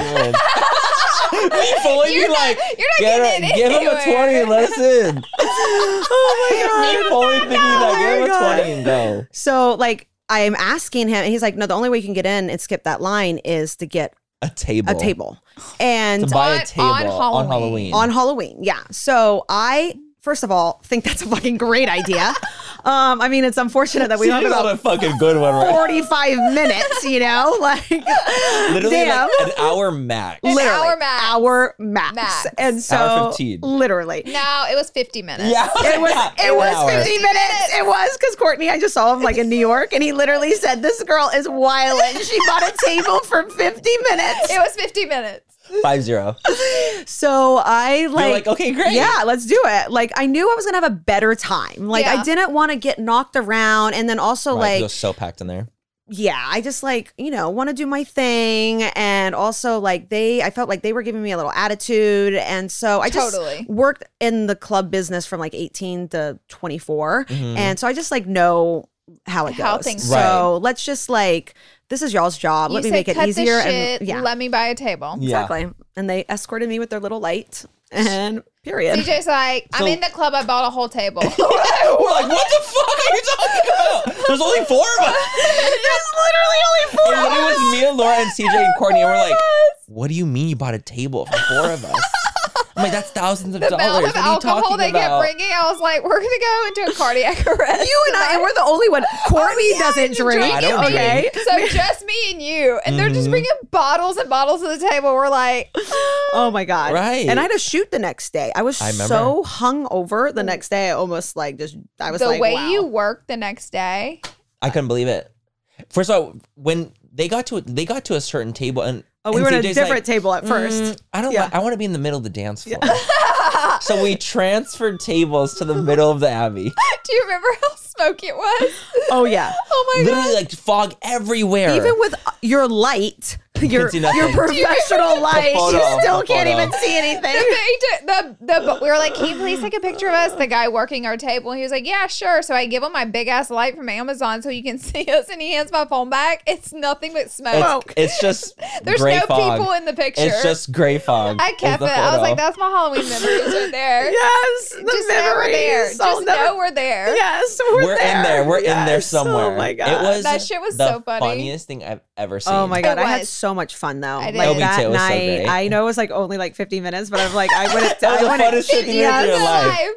Me fully You're be not- like, you're not get getting a, it give him a anywhere. twenty and let us in. Oh my God. Me fully thinking that, give him a God. twenty and go. So like I'm asking him, and he's like, no, the only way you can get in and skip that line is to get A table. a table. And To buy On- a table on on Halloween. Halloween. on Halloween. Yeah. So I, first of all, think that's a fucking great idea. um, I mean, it's unfortunate that we don't She's have on a about fucking good one, right? forty-five minutes, you know? Like, Literally damn. like an hour max. An literally, hour max. hour max. Max. And so, Hour fifteen. literally. No, it was fifty minutes. Yeah. It was Yeah, it an was hour. fifty minutes. It was because Courtney, I just saw him like in New York, and he literally said, "This girl is wild, and she bought a table for fifty minutes." It was fifty minutes. Five zero. So I like, like, okay, great. Yeah, let's do it. Like I knew I was gonna have a better time. Like I Yeah. didn't want to get knocked around, and then also Right, it like was so packed in there. yeah, I just like, you know, want to do my thing. And also like they, I felt like they were giving me a little attitude. And so I just Totally. worked in the club business from like eighteen to twenty-four. Mhm. And so I just like know how it How goes. things so Right. let's just like, this is y'all's job. You Let me said, make it cut easier. the shit, and yeah, let me buy a table. Yeah. exactly. And they escorted me with their little light and period. C J's like, I'm So- in the club. I bought a whole table. We're like, what the fuck are you talking about? There's only four of us. There's literally only four It of literally us. was me and Laura and C J and Courtney, and we're like, what do you mean you bought a table for four of us? I'm like, that's thousands of The dollars. amount What of are you alcohol talking they kept about? bringing, I was like, we're gonna go into a cardiac arrest. You and I, and we're the only one. Courtney yeah, doesn't you drink. drink I don't okay. So just me and you, and they're just Mhm. bringing bottles and bottles to the table. We're like, Oh my god! Right. And I had to shoot the next day. I was I remember. so hung over the next day. I almost like just. I was the like, way wow. you worked the next day. I couldn't believe it. First of all, when they got to they got to a certain table, and Oh, we and were at a C J's different like, table at first. "Mm, I don't. Yeah. Like, I want to be in the middle of the dance floor. So we transferred tables to the middle of the Abbey. Do you remember how smoky it was? Oh yeah. Oh my Literally, god! like fog everywhere. Even with your light, your see nothing. your Do you professional light, photo, you still the can't photo. even see anything. The, the, the, we were like, can you please take a picture of us? The guy working our table. He was like, yeah, sure. So I give him my big ass light from Amazon so you can see us. And he hands my phone back. It's nothing but smoke. it's, it's just There's gray no fog. people in the picture. It's just gray fog. I is kept the it. I was photo. like, that's my Halloween memories right there. Yes, the Just know we're there. memories. Just I'll never- know we're there. Yes, we're, We're in there. We're in there Yes. somewhere. Oh my god, It was That shit was the so funny. funniest thing I've ever seen. Oh my god, It I had was. so much fun though. I did. Like Oh, me that too. It was so night, great. I know it was like only like fifty minutes, but I'm like, I would have. That was the I funnest fifty minutes of your life.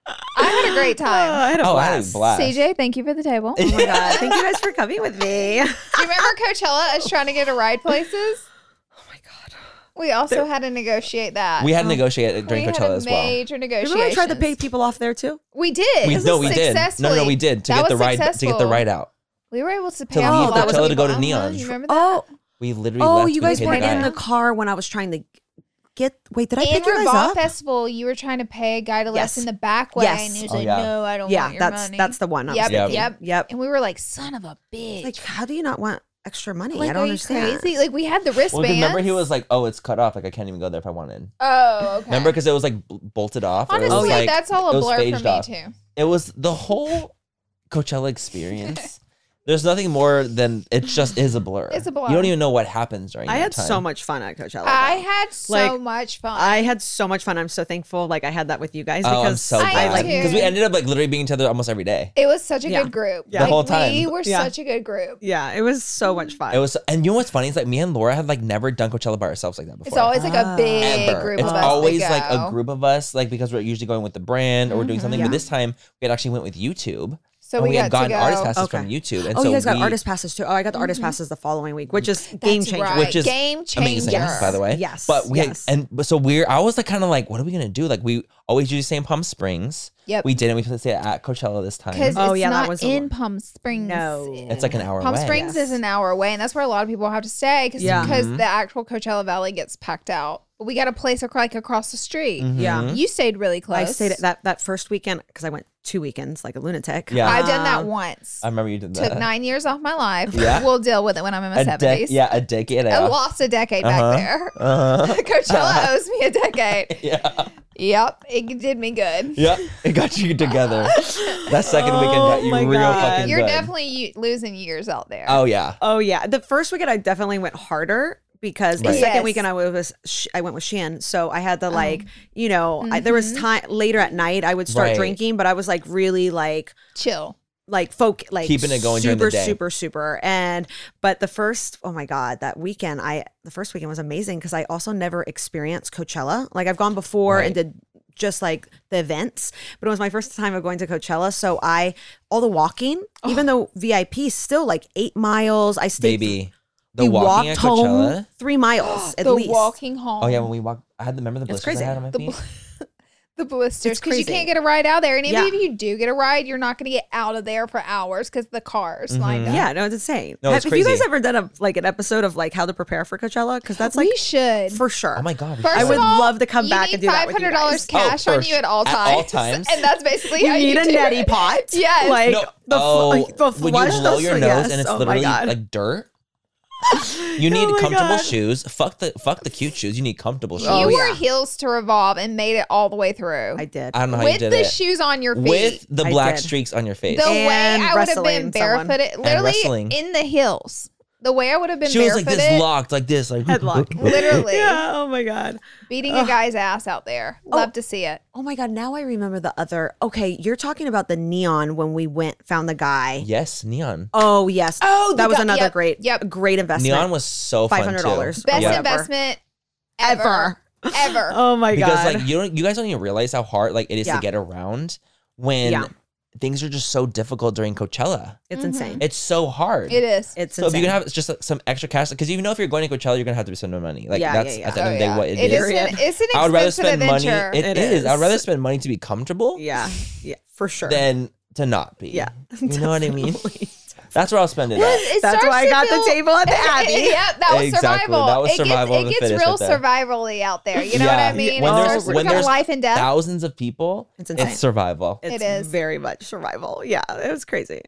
I had a great Oh, time. I had a Oh, I had a blast. blast. C J, thank you for the table. Do Oh my god, thank you guys for coming with me. you remember Coachella us trying to get a ride places? Oh my god. We also had to negotiate that. We had to negotiate it during we Coachella had a as well. major negotiation. Remember I tried to pay people off there too? We did. We, This no, was we did. No, no, no, successfully. we did to That get the was ride to get the successful. ride out. We were able to pay To off leave a lot of Coachella to people. go to Uh-huh. Neon. You remember that? Oh, We literally. oh, left you to guys pay weren't the in guy. the car when I was trying to get. Wait, did I And pick you guys Revolve up? Festival, you were trying to pay a guy to let us Yes. in the back way, Yes. and he was Oh, like, yeah. "No, I don't Yeah, want your that's money." that's the one. I was Yep, thinking. yep, yep. And we were like, "Son of a bitch!" Like, how do you not want extra money? Like, I don't are you understand. crazy? Like, we had the Well, 'cause wristbands. remember he was like, "Oh, it's cut off. Like I can't even go there if I want in." "Oh, okay." Remember because it was like b- bolted off. Or it was, Honestly, like, that's all it a was blur for phaged me off. too. It was the whole Coachella experience. There's nothing more than it just is a blur. It's a blur. You don't even know what happens during. I that had time. so much fun at Coachella. I though. had so Like, much fun. I had so much fun. I'm so thankful. Like I had that with you guys Oh, I'm because so I glad like- because we ended up like literally being each other almost every day. it was such a Yeah. good group. Yeah. The Like, whole time. we were Yeah. such a good group. yeah, it was so much fun. It was, and you know what's funny is like me and Laura had like never done Coachella by ourselves like that before. It's always like a big Ever. group It's of us. always that like a go. group of us, like because we're usually going with the brand or we're doing something. Yeah. But this time we had actually went with YouTube. So and we, we, got had gotten to go. artist passes Okay. from YouTube. And oh, so you guys got we- artist passes too. Oh, I got the artist passes the following week, which is That's game changer. right. which is game amazing, changer. by the way. Yes, But we yes. had, and but so we're I was like kind of like, what are we gonna do? Like we always usually stay in Palm Springs. Yep. We didn't. We supposed to stay at Coachella this time. Because Oh, it's yeah, that not was a in lot. Palm Springs. No. It's like an hour Palm away. Springs Yes. is an hour away, and that's where a lot of people have to stay because Yeah. Mm-hmm. the actual Coachella Valley gets packed out. But we got a place ac- like across the street. Mhm. Yeah. You stayed really close. I stayed at that that first weekend because I went two weekends like a lunatic. Yeah. I've done that Um, once. I remember you did that. Took nine years off my life. Yeah. We'll deal with it when I'm in my a dec- seventies. yeah, a decade I out. lost a decade Uh-huh. back there. Uh-huh. Coachella owes me a decade. Yeah. Yep, it did me good. Yeah. It got you together. That second weekend got you my real God. fucking You're good. definitely u- losing years out there. Oh yeah. Oh yeah, the first weekend I definitely went harder because the Right. second Yes. weekend I was Sh- I went with Shan, so I had to like Oh. you know I, there was Mhm. time later at night I would start Right. drinking, but I was like really like Chill. like folk like Keeping it going super during the day. super super and but the first oh my god that weekend I the first weekend was amazing because I also never experienced Coachella. Like I've gone before Right. and did just like the events, but it was my first time of going to Coachella, so I all the walking even though V I P is still like eight miles I stayed Baby. The we walking walked at Coachella. home three miles at the least. walking home. Oh yeah, when we walked, I had the remember the It's blisters I crazy. had on my The feet. bl- The blisters, It's because you crazy. can't get a ride out there. And even Yeah. if you do get a ride, you're not going to get out of there for hours because the cars lined up. Yeah, no, it's insane. No, Have, it's have you guys crazy. ever done a like an episode of like how to prepare for Coachella? Because that's like we should. for sure. Oh my god. we First I should. would of all, love to come you back need and do that with you five hundred dollars guys. cash Oh, on for you at all at times. all times? And that's basically You how need you a do neti it. pot. Yes. Like No, the, fl- oh, like, the when flush you blow does- your nose yes. and it's Oh my literally God. like dirt. You need Oh my comfortable God. shoes. Fuck the fuck the cute shoes. You need comfortable shoes. You Oh, wore yeah. heels to Revolve and made it all the way through. I did. I don't know how you With did the it. shoes on your feet. With the I black did. streaks on your face. the way And I would have been wrestling someone. barefooted. Literally wrestling. in the heels. The way I would have been she was like barefooted. this locked, like this, like Headlock. Literally. Yeah. Oh my God. Beating a guy's ass out there. Oh. Love to see it. Oh my God. Now I remember the other. Okay, you're talking about the neon when we went found the guy. Yes, neon. Oh yes. Oh, that the was guy- another yep, great, yep. great investment. Neon was so fun five hundred dollars. too. Best Yeah. investment ever. Ever. Oh my Because God. like you don't, you guys don't even realize how hard like it is Yeah. to get around when Yeah. things are just so difficult during Coachella. it's insane. It's so hard. It is. It's So if insane. you can have just like, some extra cash, because you know if you're going to Coachella, you're gonna have to spend more money. Like Yeah, that's yeah, yeah. at the Oh, end of the day yeah. what it It is. is an, it's an I would rather expensive spend adventure. money. It it is. I'd is. rather spend money to be comfortable yeah. Yeah. For sure. than to not be. Yeah. You know what I mean? Definitely. That's where I'll spend it. Well, At. it That's starts why I to got the feel- table at the Abbey. yeah, that was Exactly. survival. That was it survival of gets, the it gets fittest real right there. survivally out there. You know Yeah. what I mean? When it there's starts to when become there's life and death. thousands of people, It's insane. it's survival. It's It is. very much survival. Yeah, it was crazy.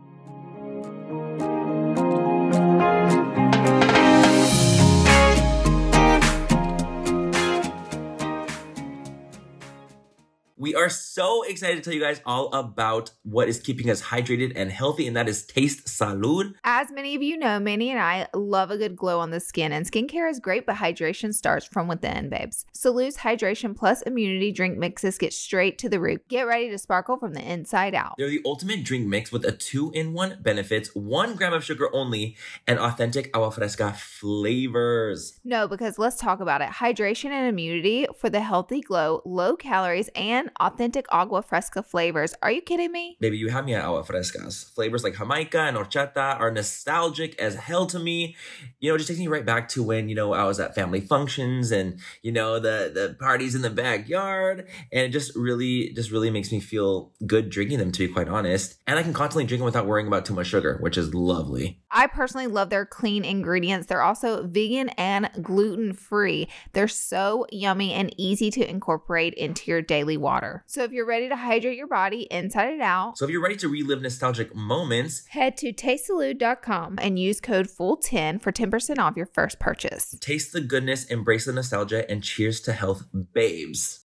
We are so excited to tell you guys all about what is keeping us hydrated and healthy, and that is Taste Salud. As many of you know, Manny and I love a good glow on the skin, and skincare is great, but hydration starts from within, babes. Salud's Hydration Plus Immunity Drink Mixes get straight to the root. Get ready to sparkle from the inside out. They're the ultimate drink mix with a two-in-one benefits, one gram of sugar only, and authentic agua fresca flavors. No, because let's talk about it. Hydration and immunity for the healthy glow, low calories, and authentic agua fresca flavors. Are you kidding me? Baby, you have me at agua frescas. Flavors like Jamaica and horchata are nostalgic as hell to me. You know, it just takes me right back to when, you know, I was at family functions and, you know, the, the parties in the backyard. And it just really, just really makes me feel good drinking them, to be quite honest. And I can constantly drink them without worrying about too much sugar, which is lovely. I personally love their clean ingredients. They're also vegan and gluten-free. They're so yummy and easy to incorporate into your daily water. So if you're ready to hydrate your body inside and out, So if you're ready to relive nostalgic moments, head to taste salud dot com and use code F U L ten for ten percent off your first purchase. taste the goodness, embrace the nostalgia, and cheers to health, babes.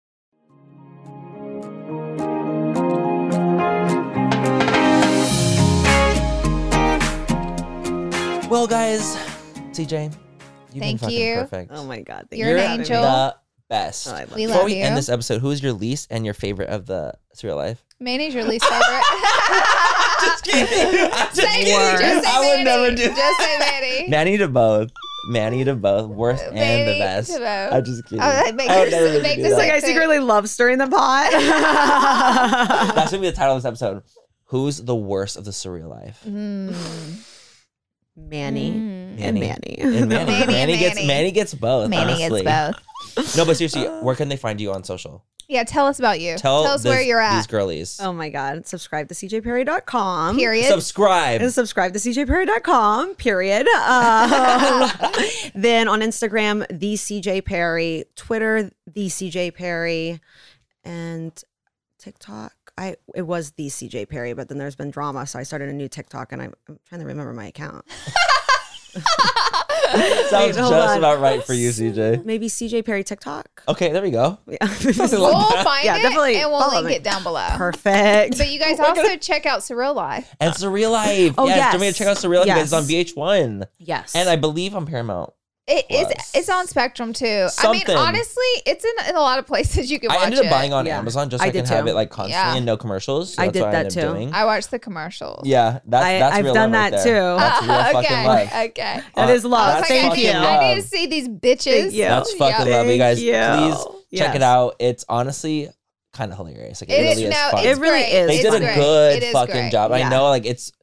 Well, guys, C J, you've been Thank fucking you. perfect. Oh my God. Thank You're you an for having me. angel. The best. Oh, I love We Before love we you. end this episode, who is your least and your favorite of the Surreal Life? Manny's your least favorite. Just kidding. I just Say Manny, were. just say I would Manny. never do Just say Manny. Manny to both. Manny to both. Worst and the Manny best. to both. I'm just kidding. Oh, that makes I would your- never do make that. this It's like I Like- secretly love stirring the pot. That's gonna be the title of this episode. Who's the worst of the Surreal Life? Manny Mm. and Manny. And Manny. Manny and Manny gets Manny. Manny gets both. Manny honestly. gets both. No, but seriously, where can they find you on social? Yeah, tell us about you. Tell, us this- where you're These at. girlies. Oh my God. Subscribe to c j perry dot com. Period. Subscribe. And subscribe to c j perry dot com, period. Um, then on Instagram, the C J Perry, Twitter, the C J Perry, and TikTok. I it was the C J Perry, but then there's been drama, so I started a new TikTok, and I'm, I'm trying to remember my account. Sounds Hold just on. about right for you, C J. Maybe C J Perry TikTok. Okay, there we go. Yeah, We'll find Yeah, it definitely and we'll follow link me. it down below. Perfect. But you guys also check out Surreal Life. And Surreal Life. Oh, yes, yes. don't forget to check out Surreal Life. Yes. It's on V H one. Yes, And I believe on Paramount. It is. Plus. It's on Spectrum too. I Something. mean, honestly, it's in, in a lot of places you can watch I ended up it. buying on Yeah. Amazon just so I I, can did have too. it like constantly Yeah. and no commercials. So I that's did what I that ended up too. doing. I watched the commercials. Yeah, that's I, that's I've real done love that right too. there. That's real okay. fucking love. Okay. That is love. I was That's like, I Thank need, you. fucking I need to love. see these bitches. Thank you. That's fucking Yeah. love, you guys. Thank you. Please check Yes. it out. It's honestly kind of hilarious. Like it, It really is. is No, fun. it's It really great. is They It's did a great. good It is fucking great. job. I Yeah. know, like it's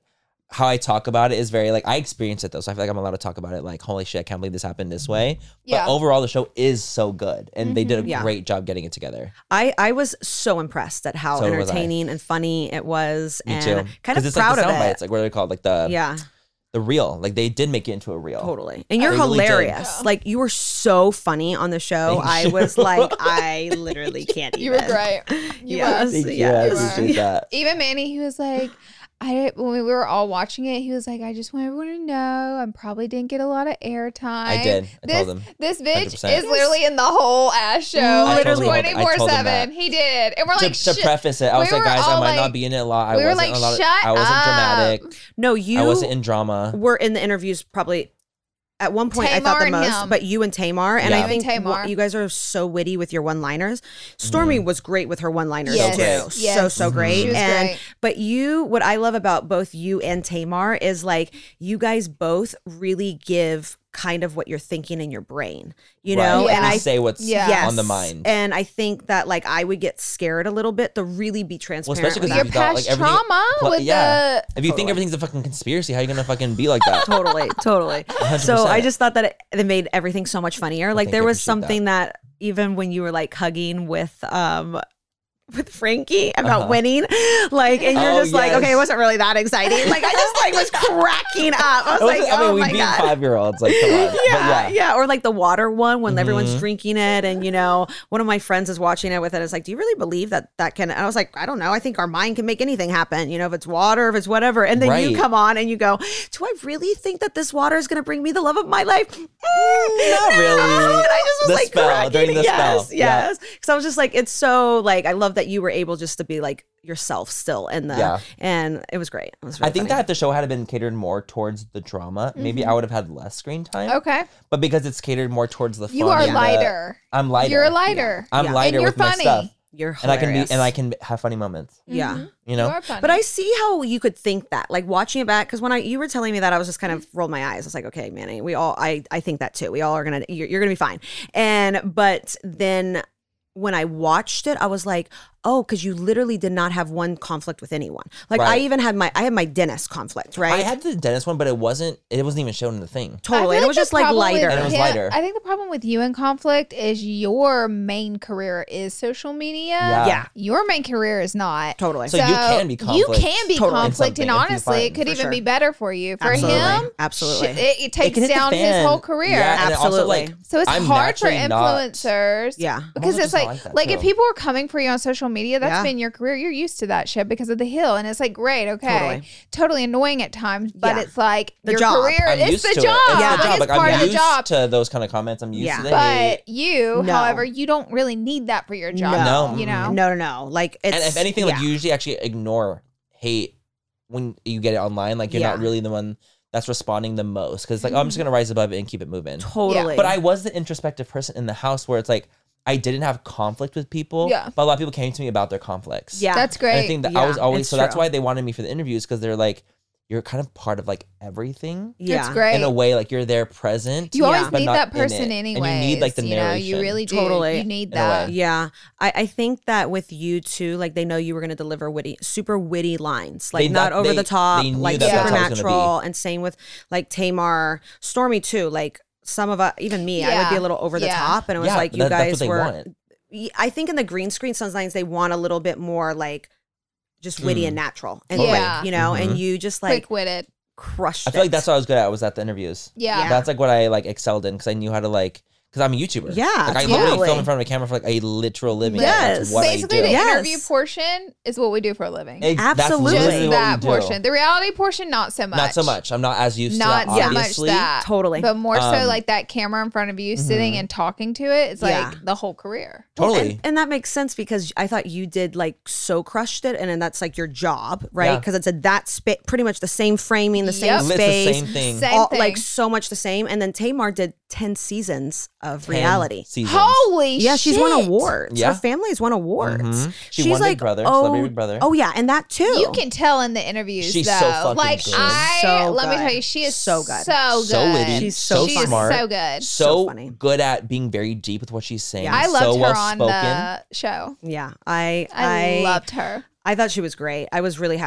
how I talk about it is very like I experienced it though, so I feel like I'm allowed to talk about it. Like, holy shit, I can't believe this happened this way. Yeah. But overall, the show is so good, and mm-hmm. they did a yeah. great job getting it together. I I was so impressed at how So was I. entertaining and funny it was, Me and too. kind of it's proud like the of sound it. bites, like what are they called? Like the yeah. the reel. Like they did make it into a reel. Totally. And you're They really did. hilarious. Like you were so funny on the show. Thank I you. was like, I literally can't You even. were great. You Yes. were. Thank you. Yeah, I you were. appreciate that. Even Manny, he was like, I when we were all watching it, he was like, I just want everyone to know I probably didn't get a lot of airtime. I did. I this, told him. This bitch one hundred percent. is literally in the whole ass show. I told him- I twenty-four told him seven. that. He did. And we're To, like, to shit. preface it, I we was like, were guys, I all might like- not be in it a lot. I we were wasn't like, a lot. Of, shut I wasn't up. dramatic. No, you I wasn't in drama. were in the interviews probably. At one point, I thought Tamar the and most, him. but you and Tamar, and Yeah. I You and think Tamar. wh- you guys are so witty with your one-liners. Stormy was great with her one-liners Yes. too, great. so Yes. so Mhm. great. She was and great. but you, what I love about both you and Tamar is like you guys both really give kind of what you're thinking in your brain, you know, Right. and Yeah. I say what's Yeah. on the Yes. mind. And I think that like I would get scared a little bit to really be transparent. especially 'cause with Your you that. thought, past like, everything- trauma Pl- with yeah. the. If you think Totally. everything's a fucking conspiracy, how are you gonna fucking be like that? totally, totally. hundred So I percent. just thought that it, it made everything so much funnier. Like thank there you. I was appreciate something that. even when you were like hugging with um with Frankie about Uh-huh. winning, like, and you're Oh, just like, yes. okay, it wasn't really that exciting. Like I just like was cracking up. I was It was- like, I mean, oh we my beat god. five year olds. Like, come on. But Yeah, yeah. yeah, or like the water one when everyone's Mhm. drinking it, and you know, one of my friends is watching it with it. It's like, do you really believe that that can? And I was like, I don't know. I think our mind can make anything happen. You know, if it's water, if it's whatever. And then you Right. come on and you go, do I really think that this water is going to bring me the love of my life? Mm, Not no. really. And I just was The like, spell, cracking. during the yes, spell. Yeah. yes. Because I was just like, it's so like, I love that you were able just to be like yourself still in the, Yeah. and it was great. It was. I Really think funny. that if the show had been catered more towards the drama, maybe I would have had less screen time. Okay. But because it's catered more towards the fun, You are and the- lighter. I'm lighter. You're lighter. I'm Yeah. lighter And you're with my funny. stuff, You're and I can be hilarious. and I can have funny moments. yeah. Mhm. You know, You are funny. But I see how you could think that, like watching it back, because when I you were telling me that, I was just kind of rolled my eyes. I was like, okay, Manny, we all, I, I think that too. We all are gonna, you're, you're gonna be fine. And but then when I watched it, I was like, oh, because you literally did not have one conflict with anyone. Like I Right. even had my, I had my dentist conflict, right? I had the dentist one, but it wasn't. It wasn't even shown in the thing. I totally. feel And it was the just like problem with lighter. And it was him- lighter. I think the problem with you in conflict is your main career is social media. Yeah. Yeah. Your main career is not. Totally. So you can be You conflict can be Totally. in conflict, something and if you honestly, find- it could for even sure. be better for you. For Absolutely. him, Absolutely. shit, it, it It takes can hit the down his fan. whole career. Yeah, and also, Absolutely. like, So it's I'm hard for naturally not- influencers. Yeah. Because also it's just like, not like that, like if too. people are coming for you on social media, that's Yeah. been your career. You're used to that shit because of the Hill, and it's like great, okay, Totally. totally annoying at times, but Yeah. it's like The your job. career. I'm it's used the to job. it. It's Yeah. the Like, job. it's Like part I'm of the used job. to those kind of comments. I'm used Yeah. to the hate. But you, No. however, you don't really need that for your job. No. You know. No, no, no. Like it's, And if anything, yeah. like you usually actually ignore hate when you get it online. Like you're not Yeah. really the one that's responding the most because like oh, I'm just gonna rise above it and keep it moving. totally. But I was the introspective person in the house where it's like I didn't have conflict with people. Yeah. But a lot of people came to me about their conflicts. yeah. That's And great. I think that Yeah, I was always it's so that's true. why they wanted me for the interviews because they're like you're kind of part of like everything yeah. It's great. in a way like you're there present. You always but need not that in person it. anyway. And you need like the you know, narration. you really do. Totally. You need In a that. way. Yeah, I, I think that with you too, like they know you were going to deliver witty, super witty lines, like They- not that- over they- the top, they knew like that that's how it was gonna supernatural. And same with like Tamar, Stormy too. Like some of us, even me, I would be Yeah. a little over the Yeah. top, and it was Yeah, like you that- that's guys what they were. wanted. I think in the green screen sometimes they want a little bit more like just witty Mm. and natural, and Totally. like, you know, and Mhm. you just like Quick witted. crushed. I feel like it. that's what I was good at was at the interviews. Yeah. Yeah. That's like what I like excelled in because I knew how to like because I'm a YouTuber. Yeah, like I totally. literally film in front of a camera for like a literal living. Yes. That's what Basically, I do. the Yes. interview portion is what we do for a living. Ex- that's Absolutely. literally Just what that we do. portion. The reality portion, not so much. Not so much. I'm not as used Not to so that. much Obviously. that. Totally. But more so Um, like that camera in front of you sitting mhm. and talking to it. It's like Yeah. the whole career. Totally. And, and that makes sense because I thought you did like so crushed it, and then that's like your job, right? Yeah. Because it's a that space, pretty much the same framing, the same Yep. It's the space, same thing. Same all, thing. like so much the same. And then Tamar did ten seasons of Ten reality. seasons. Holy Yeah, shit. she's won awards. Yeah. Her family's won awards. Mhm. She she's won Big like, Brother, oh, Celebrity Big Brother. Oh yeah, and that too. You can tell in the interviews She's though. so fucking like good. I So let me good. tell you, she is So good. So good. So witty. She's so She's smart. so good. So, So funny. good at being very deep with what she's saying. Yeah. I loved so her well on spoken. the show. Yeah, I, I, I loved her. I thought she was great. I was really happy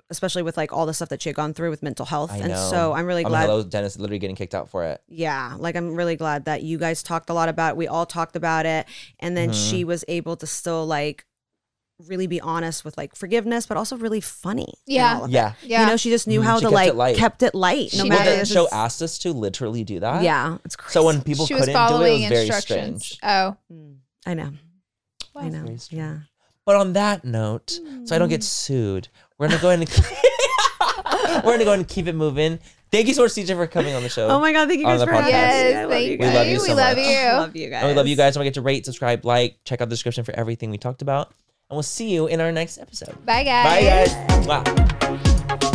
especially with like all the stuff that she had gone through with mental health. I And know. so I'm really I mean, glad. hello, Dennis literally getting kicked out for it. Yeah, like I'm really glad that you guys talked a lot about it. We all talked about it. And then Mm-hmm. she was able to still like really be honest with like forgiveness, but also really funny. in Yeah. all of it. Yeah. Yeah. You know, she just knew Mhm. how She to kept like it light. kept it light. No She Well, matter the did. show asked us to literally do that. Yeah, it's crazy. So when people she was couldn't do it, it following was very instructions. strange. Oh. Mm, I know. I Very know. strange. Yeah. But on that note, so I don't get sued, we're gonna go ahead and we're gonna go ahead and keep it moving. Thank you so much, C J, for coming on the show. Oh my God, thank you On guys the for podcast. having me. Yes, I love thank you you. guys. We love you so we love much. you. I love you guys. And we love you guys. Don't forget to rate, subscribe, like, check out the description for everything we talked about. And we'll see you in our next episode. Bye, guys. Bye, guys. Wow.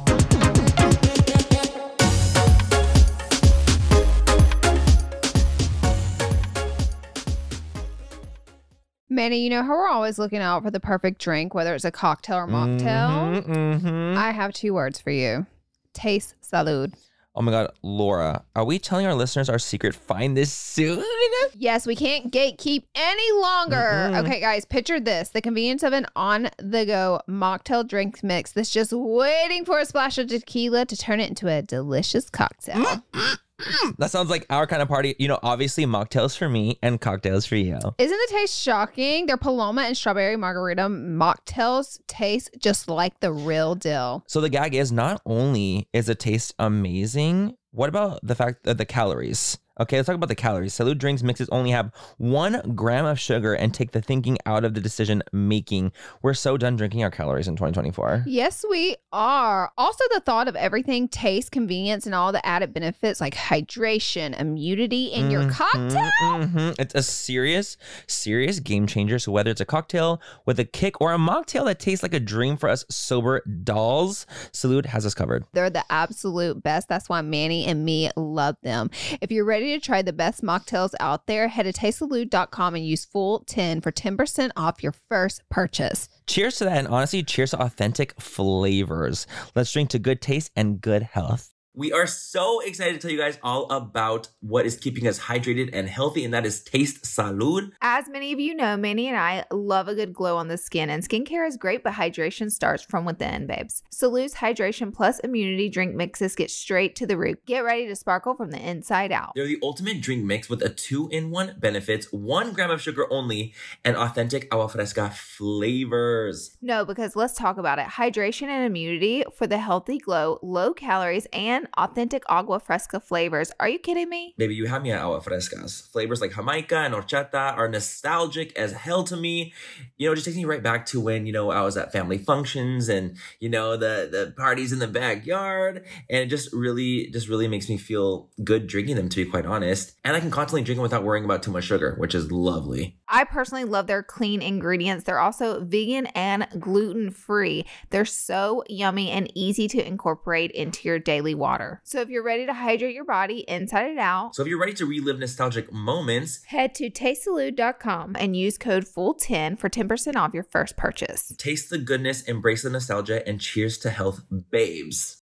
Manny, you know how we're always looking out for the perfect drink, whether it's a cocktail or mocktail? Mm-hmm. I have two words for you. Taste salud. Oh my God, Laura, are we telling our listeners our secret? Find this soon. Yes, we can't gatekeep any longer. Mm-mm. Okay, guys, picture this. The convenience of an on-the-go mocktail drink mix that's just waiting for a splash of tequila to turn it into a delicious cocktail. That sounds like our kind of party. You know, obviously mocktails for me and cocktails for you. Isn't the taste shocking? Their Paloma and Strawberry Margarita mocktails taste just like the real deal. So the gag is not only is the taste amazing, what about the fact that the calories? Okay, let's talk about the calories. Salud drinks mixes only have one gram of sugar and take the thinking out of the decision making. We're so done drinking our calories in twenty twenty-four. Yes, we are. Also, the thought of everything, taste, convenience, and all the added benefits like hydration, immunity in your cocktail. Mhm. It's a serious, serious game changer. So whether it's a cocktail with a kick or a mocktail that tastes like a dream for us sober dolls, Salud has us covered. They're the absolute best. That's why Manny and me love them. If you're ready to try the best mocktails out there, head to taste salud dot com and use full ten for ten percent off your first purchase. Cheers to that. And honestly, cheers to authentic flavors. Let's drink to good taste and good health. We are so excited to tell you guys all about what is keeping us hydrated and healthy, and that is Taste Salud. As many of you know, Manny and I love a good glow on the skin, and skincare is great, but hydration starts from within, babes. Salud's Hydration Plus Immunity Drink Mixes get straight to the root. Get ready to sparkle from the inside out. They're the ultimate drink mix with a two-in-one benefits, one gram of sugar only, and authentic agua fresca flavors. No, because let's talk about it. Hydration and immunity for the healthy glow, low calories, and authentic agua fresca flavors. Are you kidding me? Baby, you have me at agua frescas. Flavors like Jamaica and horchata are nostalgic as hell to me. You know, it just takes me right back to when, you know, I was at family functions and, you know, the, the parties in the backyard. And it just really, just really makes me feel good drinking them, to be quite honest. And I can constantly drink them without worrying about too much sugar, which is lovely. I personally love their clean ingredients. They're also vegan and gluten-free. They're so yummy and easy to incorporate into your daily water. So if you're ready to hydrate your body inside and out, So if you're ready to relive nostalgic moments, head to taste salud dot com and use code full ten for ten percent off your first purchase. taste the goodness, embrace the nostalgia, and cheers to health, babes.